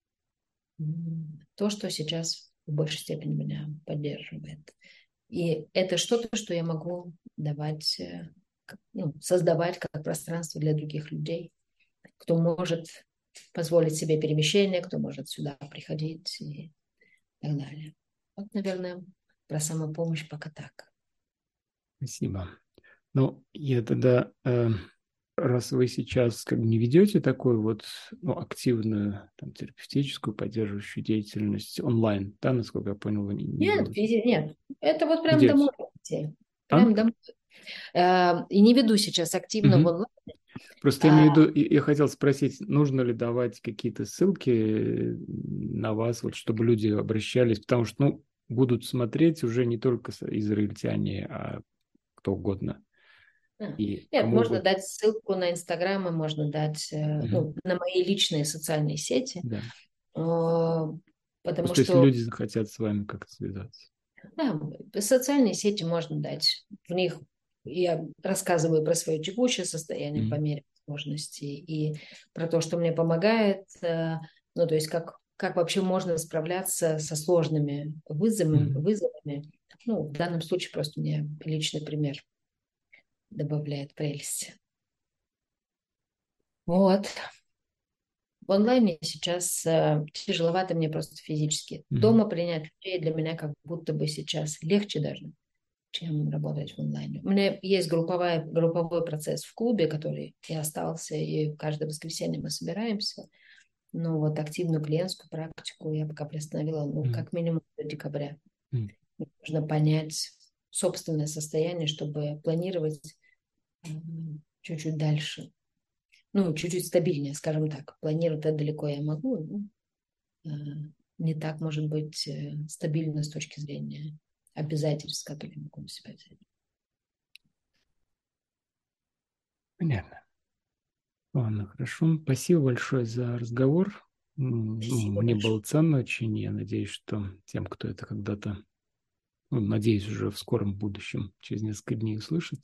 То, что сейчас в большей степени меня поддерживает. И это что-то, что я могу давать, создавать как пространство для других людей, кто может позволить себе перемещение, кто может сюда приходить и так далее. Вот, наверное, про самопомощь пока так. Спасибо. Ну, я тогда, раз вы сейчас как бы не ведете такую вот активную терапевтическую поддерживающую деятельность онлайн, да, насколько я понял, вы не Нет, делаете? нет, это вот прям Ведете? домой идти. А? Прям домой. И не веду сейчас активно в Угу. онлайн. Просто я имею в виду, я хотел спросить, нужно ли давать какие-то ссылки на вас, вот, чтобы люди обращались, потому что, будут смотреть уже не только израильтяне, а кто угодно. И Нет, кому можно вы... дать ссылку на Инстаграм, и можно дать Мгм. на мои личные социальные сети, Да. потому Просто если что люди захотят с вами как-то связаться. социальные сети можно дать. В них я рассказываю про свое текущее состояние по Мгм. мере возможности и про то, что мне помогает. То есть как вообще можно справляться со сложными Мгм. вызовами. В данном случае просто мне личный пример добавляет прелесть. Вот. В онлайне сейчас тяжеловато мне просто физически. Мгм. Дома принять людей для меня как будто бы сейчас легче даже, чем работать в онлайне. У меня есть групповой процесс в клубе, который и остался, и каждое воскресенье мы собираемся. Но вот активную клиентскую практику я пока приостановила, Мгм. как минимум до декабря. Мгм. Нужно понять собственное состояние, чтобы планировать чуть-чуть дальше. ну, чуть-чуть стабильнее, скажем так. Планировать это далеко я могу, но не так, может быть, стабильно с точки зрения обязательств, которые я могу на себя взять. Понятно. Ладно, хорошо. Спасибо большое за разговор. Спасибо Мне большое. было ценно очень. Я надеюсь, что тем, кто это когда-то, надеюсь, уже в скором будущем, через несколько дней услышит,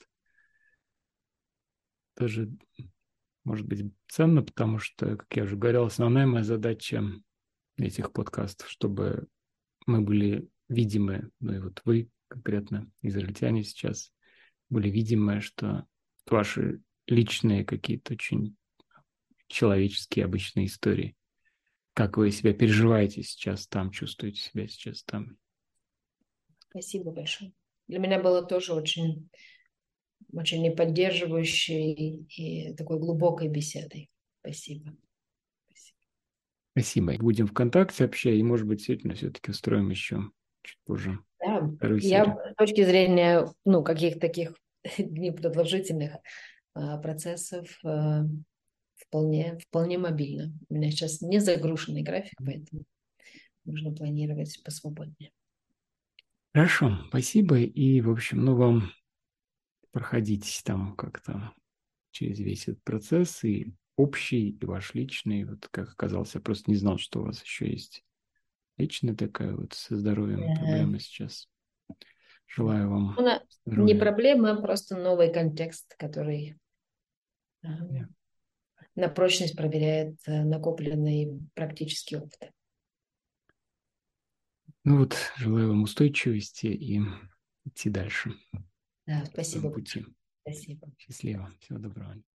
тоже может быть ценно, потому что, как я уже говорил, основная моя задача этих подкастов, чтобы мы были видимы, ну и вот вы конкретно, израильтяне сейчас, были видимы, что ваши личные какие-то очень человеческие обычные истории. Как вы себя переживаете сейчас там, чувствуете себя сейчас там. Спасибо большое. Для меня было тоже очень, очень и поддерживающей и такой глубокой беседой. Спасибо. Спасибо. Спасибо. Будем ВКонтакте общаться, и, может быть, действительно все-таки устроим еще чуть позже Да, вторую я серию. с точки зрения, ну, каких-то таких непродолжительных процессов вполне мобильно. У меня сейчас не загруженный график, поэтому можно планировать посвободнее. Хорошо, спасибо. И, в общем, вам проходить там как-то через весь этот процесс, и общий, и ваш личный. Вот как оказалось, я просто не знал, что у вас еще есть личная такая вот со здоровьем Э, проблема сейчас. Желаю вам Не здоровья. проблема, а просто новый контекст, который э, Yeah. на прочность проверяет накопленный практический опыт. Желаю вам устойчивости и идти дальше Да, по своему спасибо пути. большое. Спасибо. Счастливо. Всего доброго.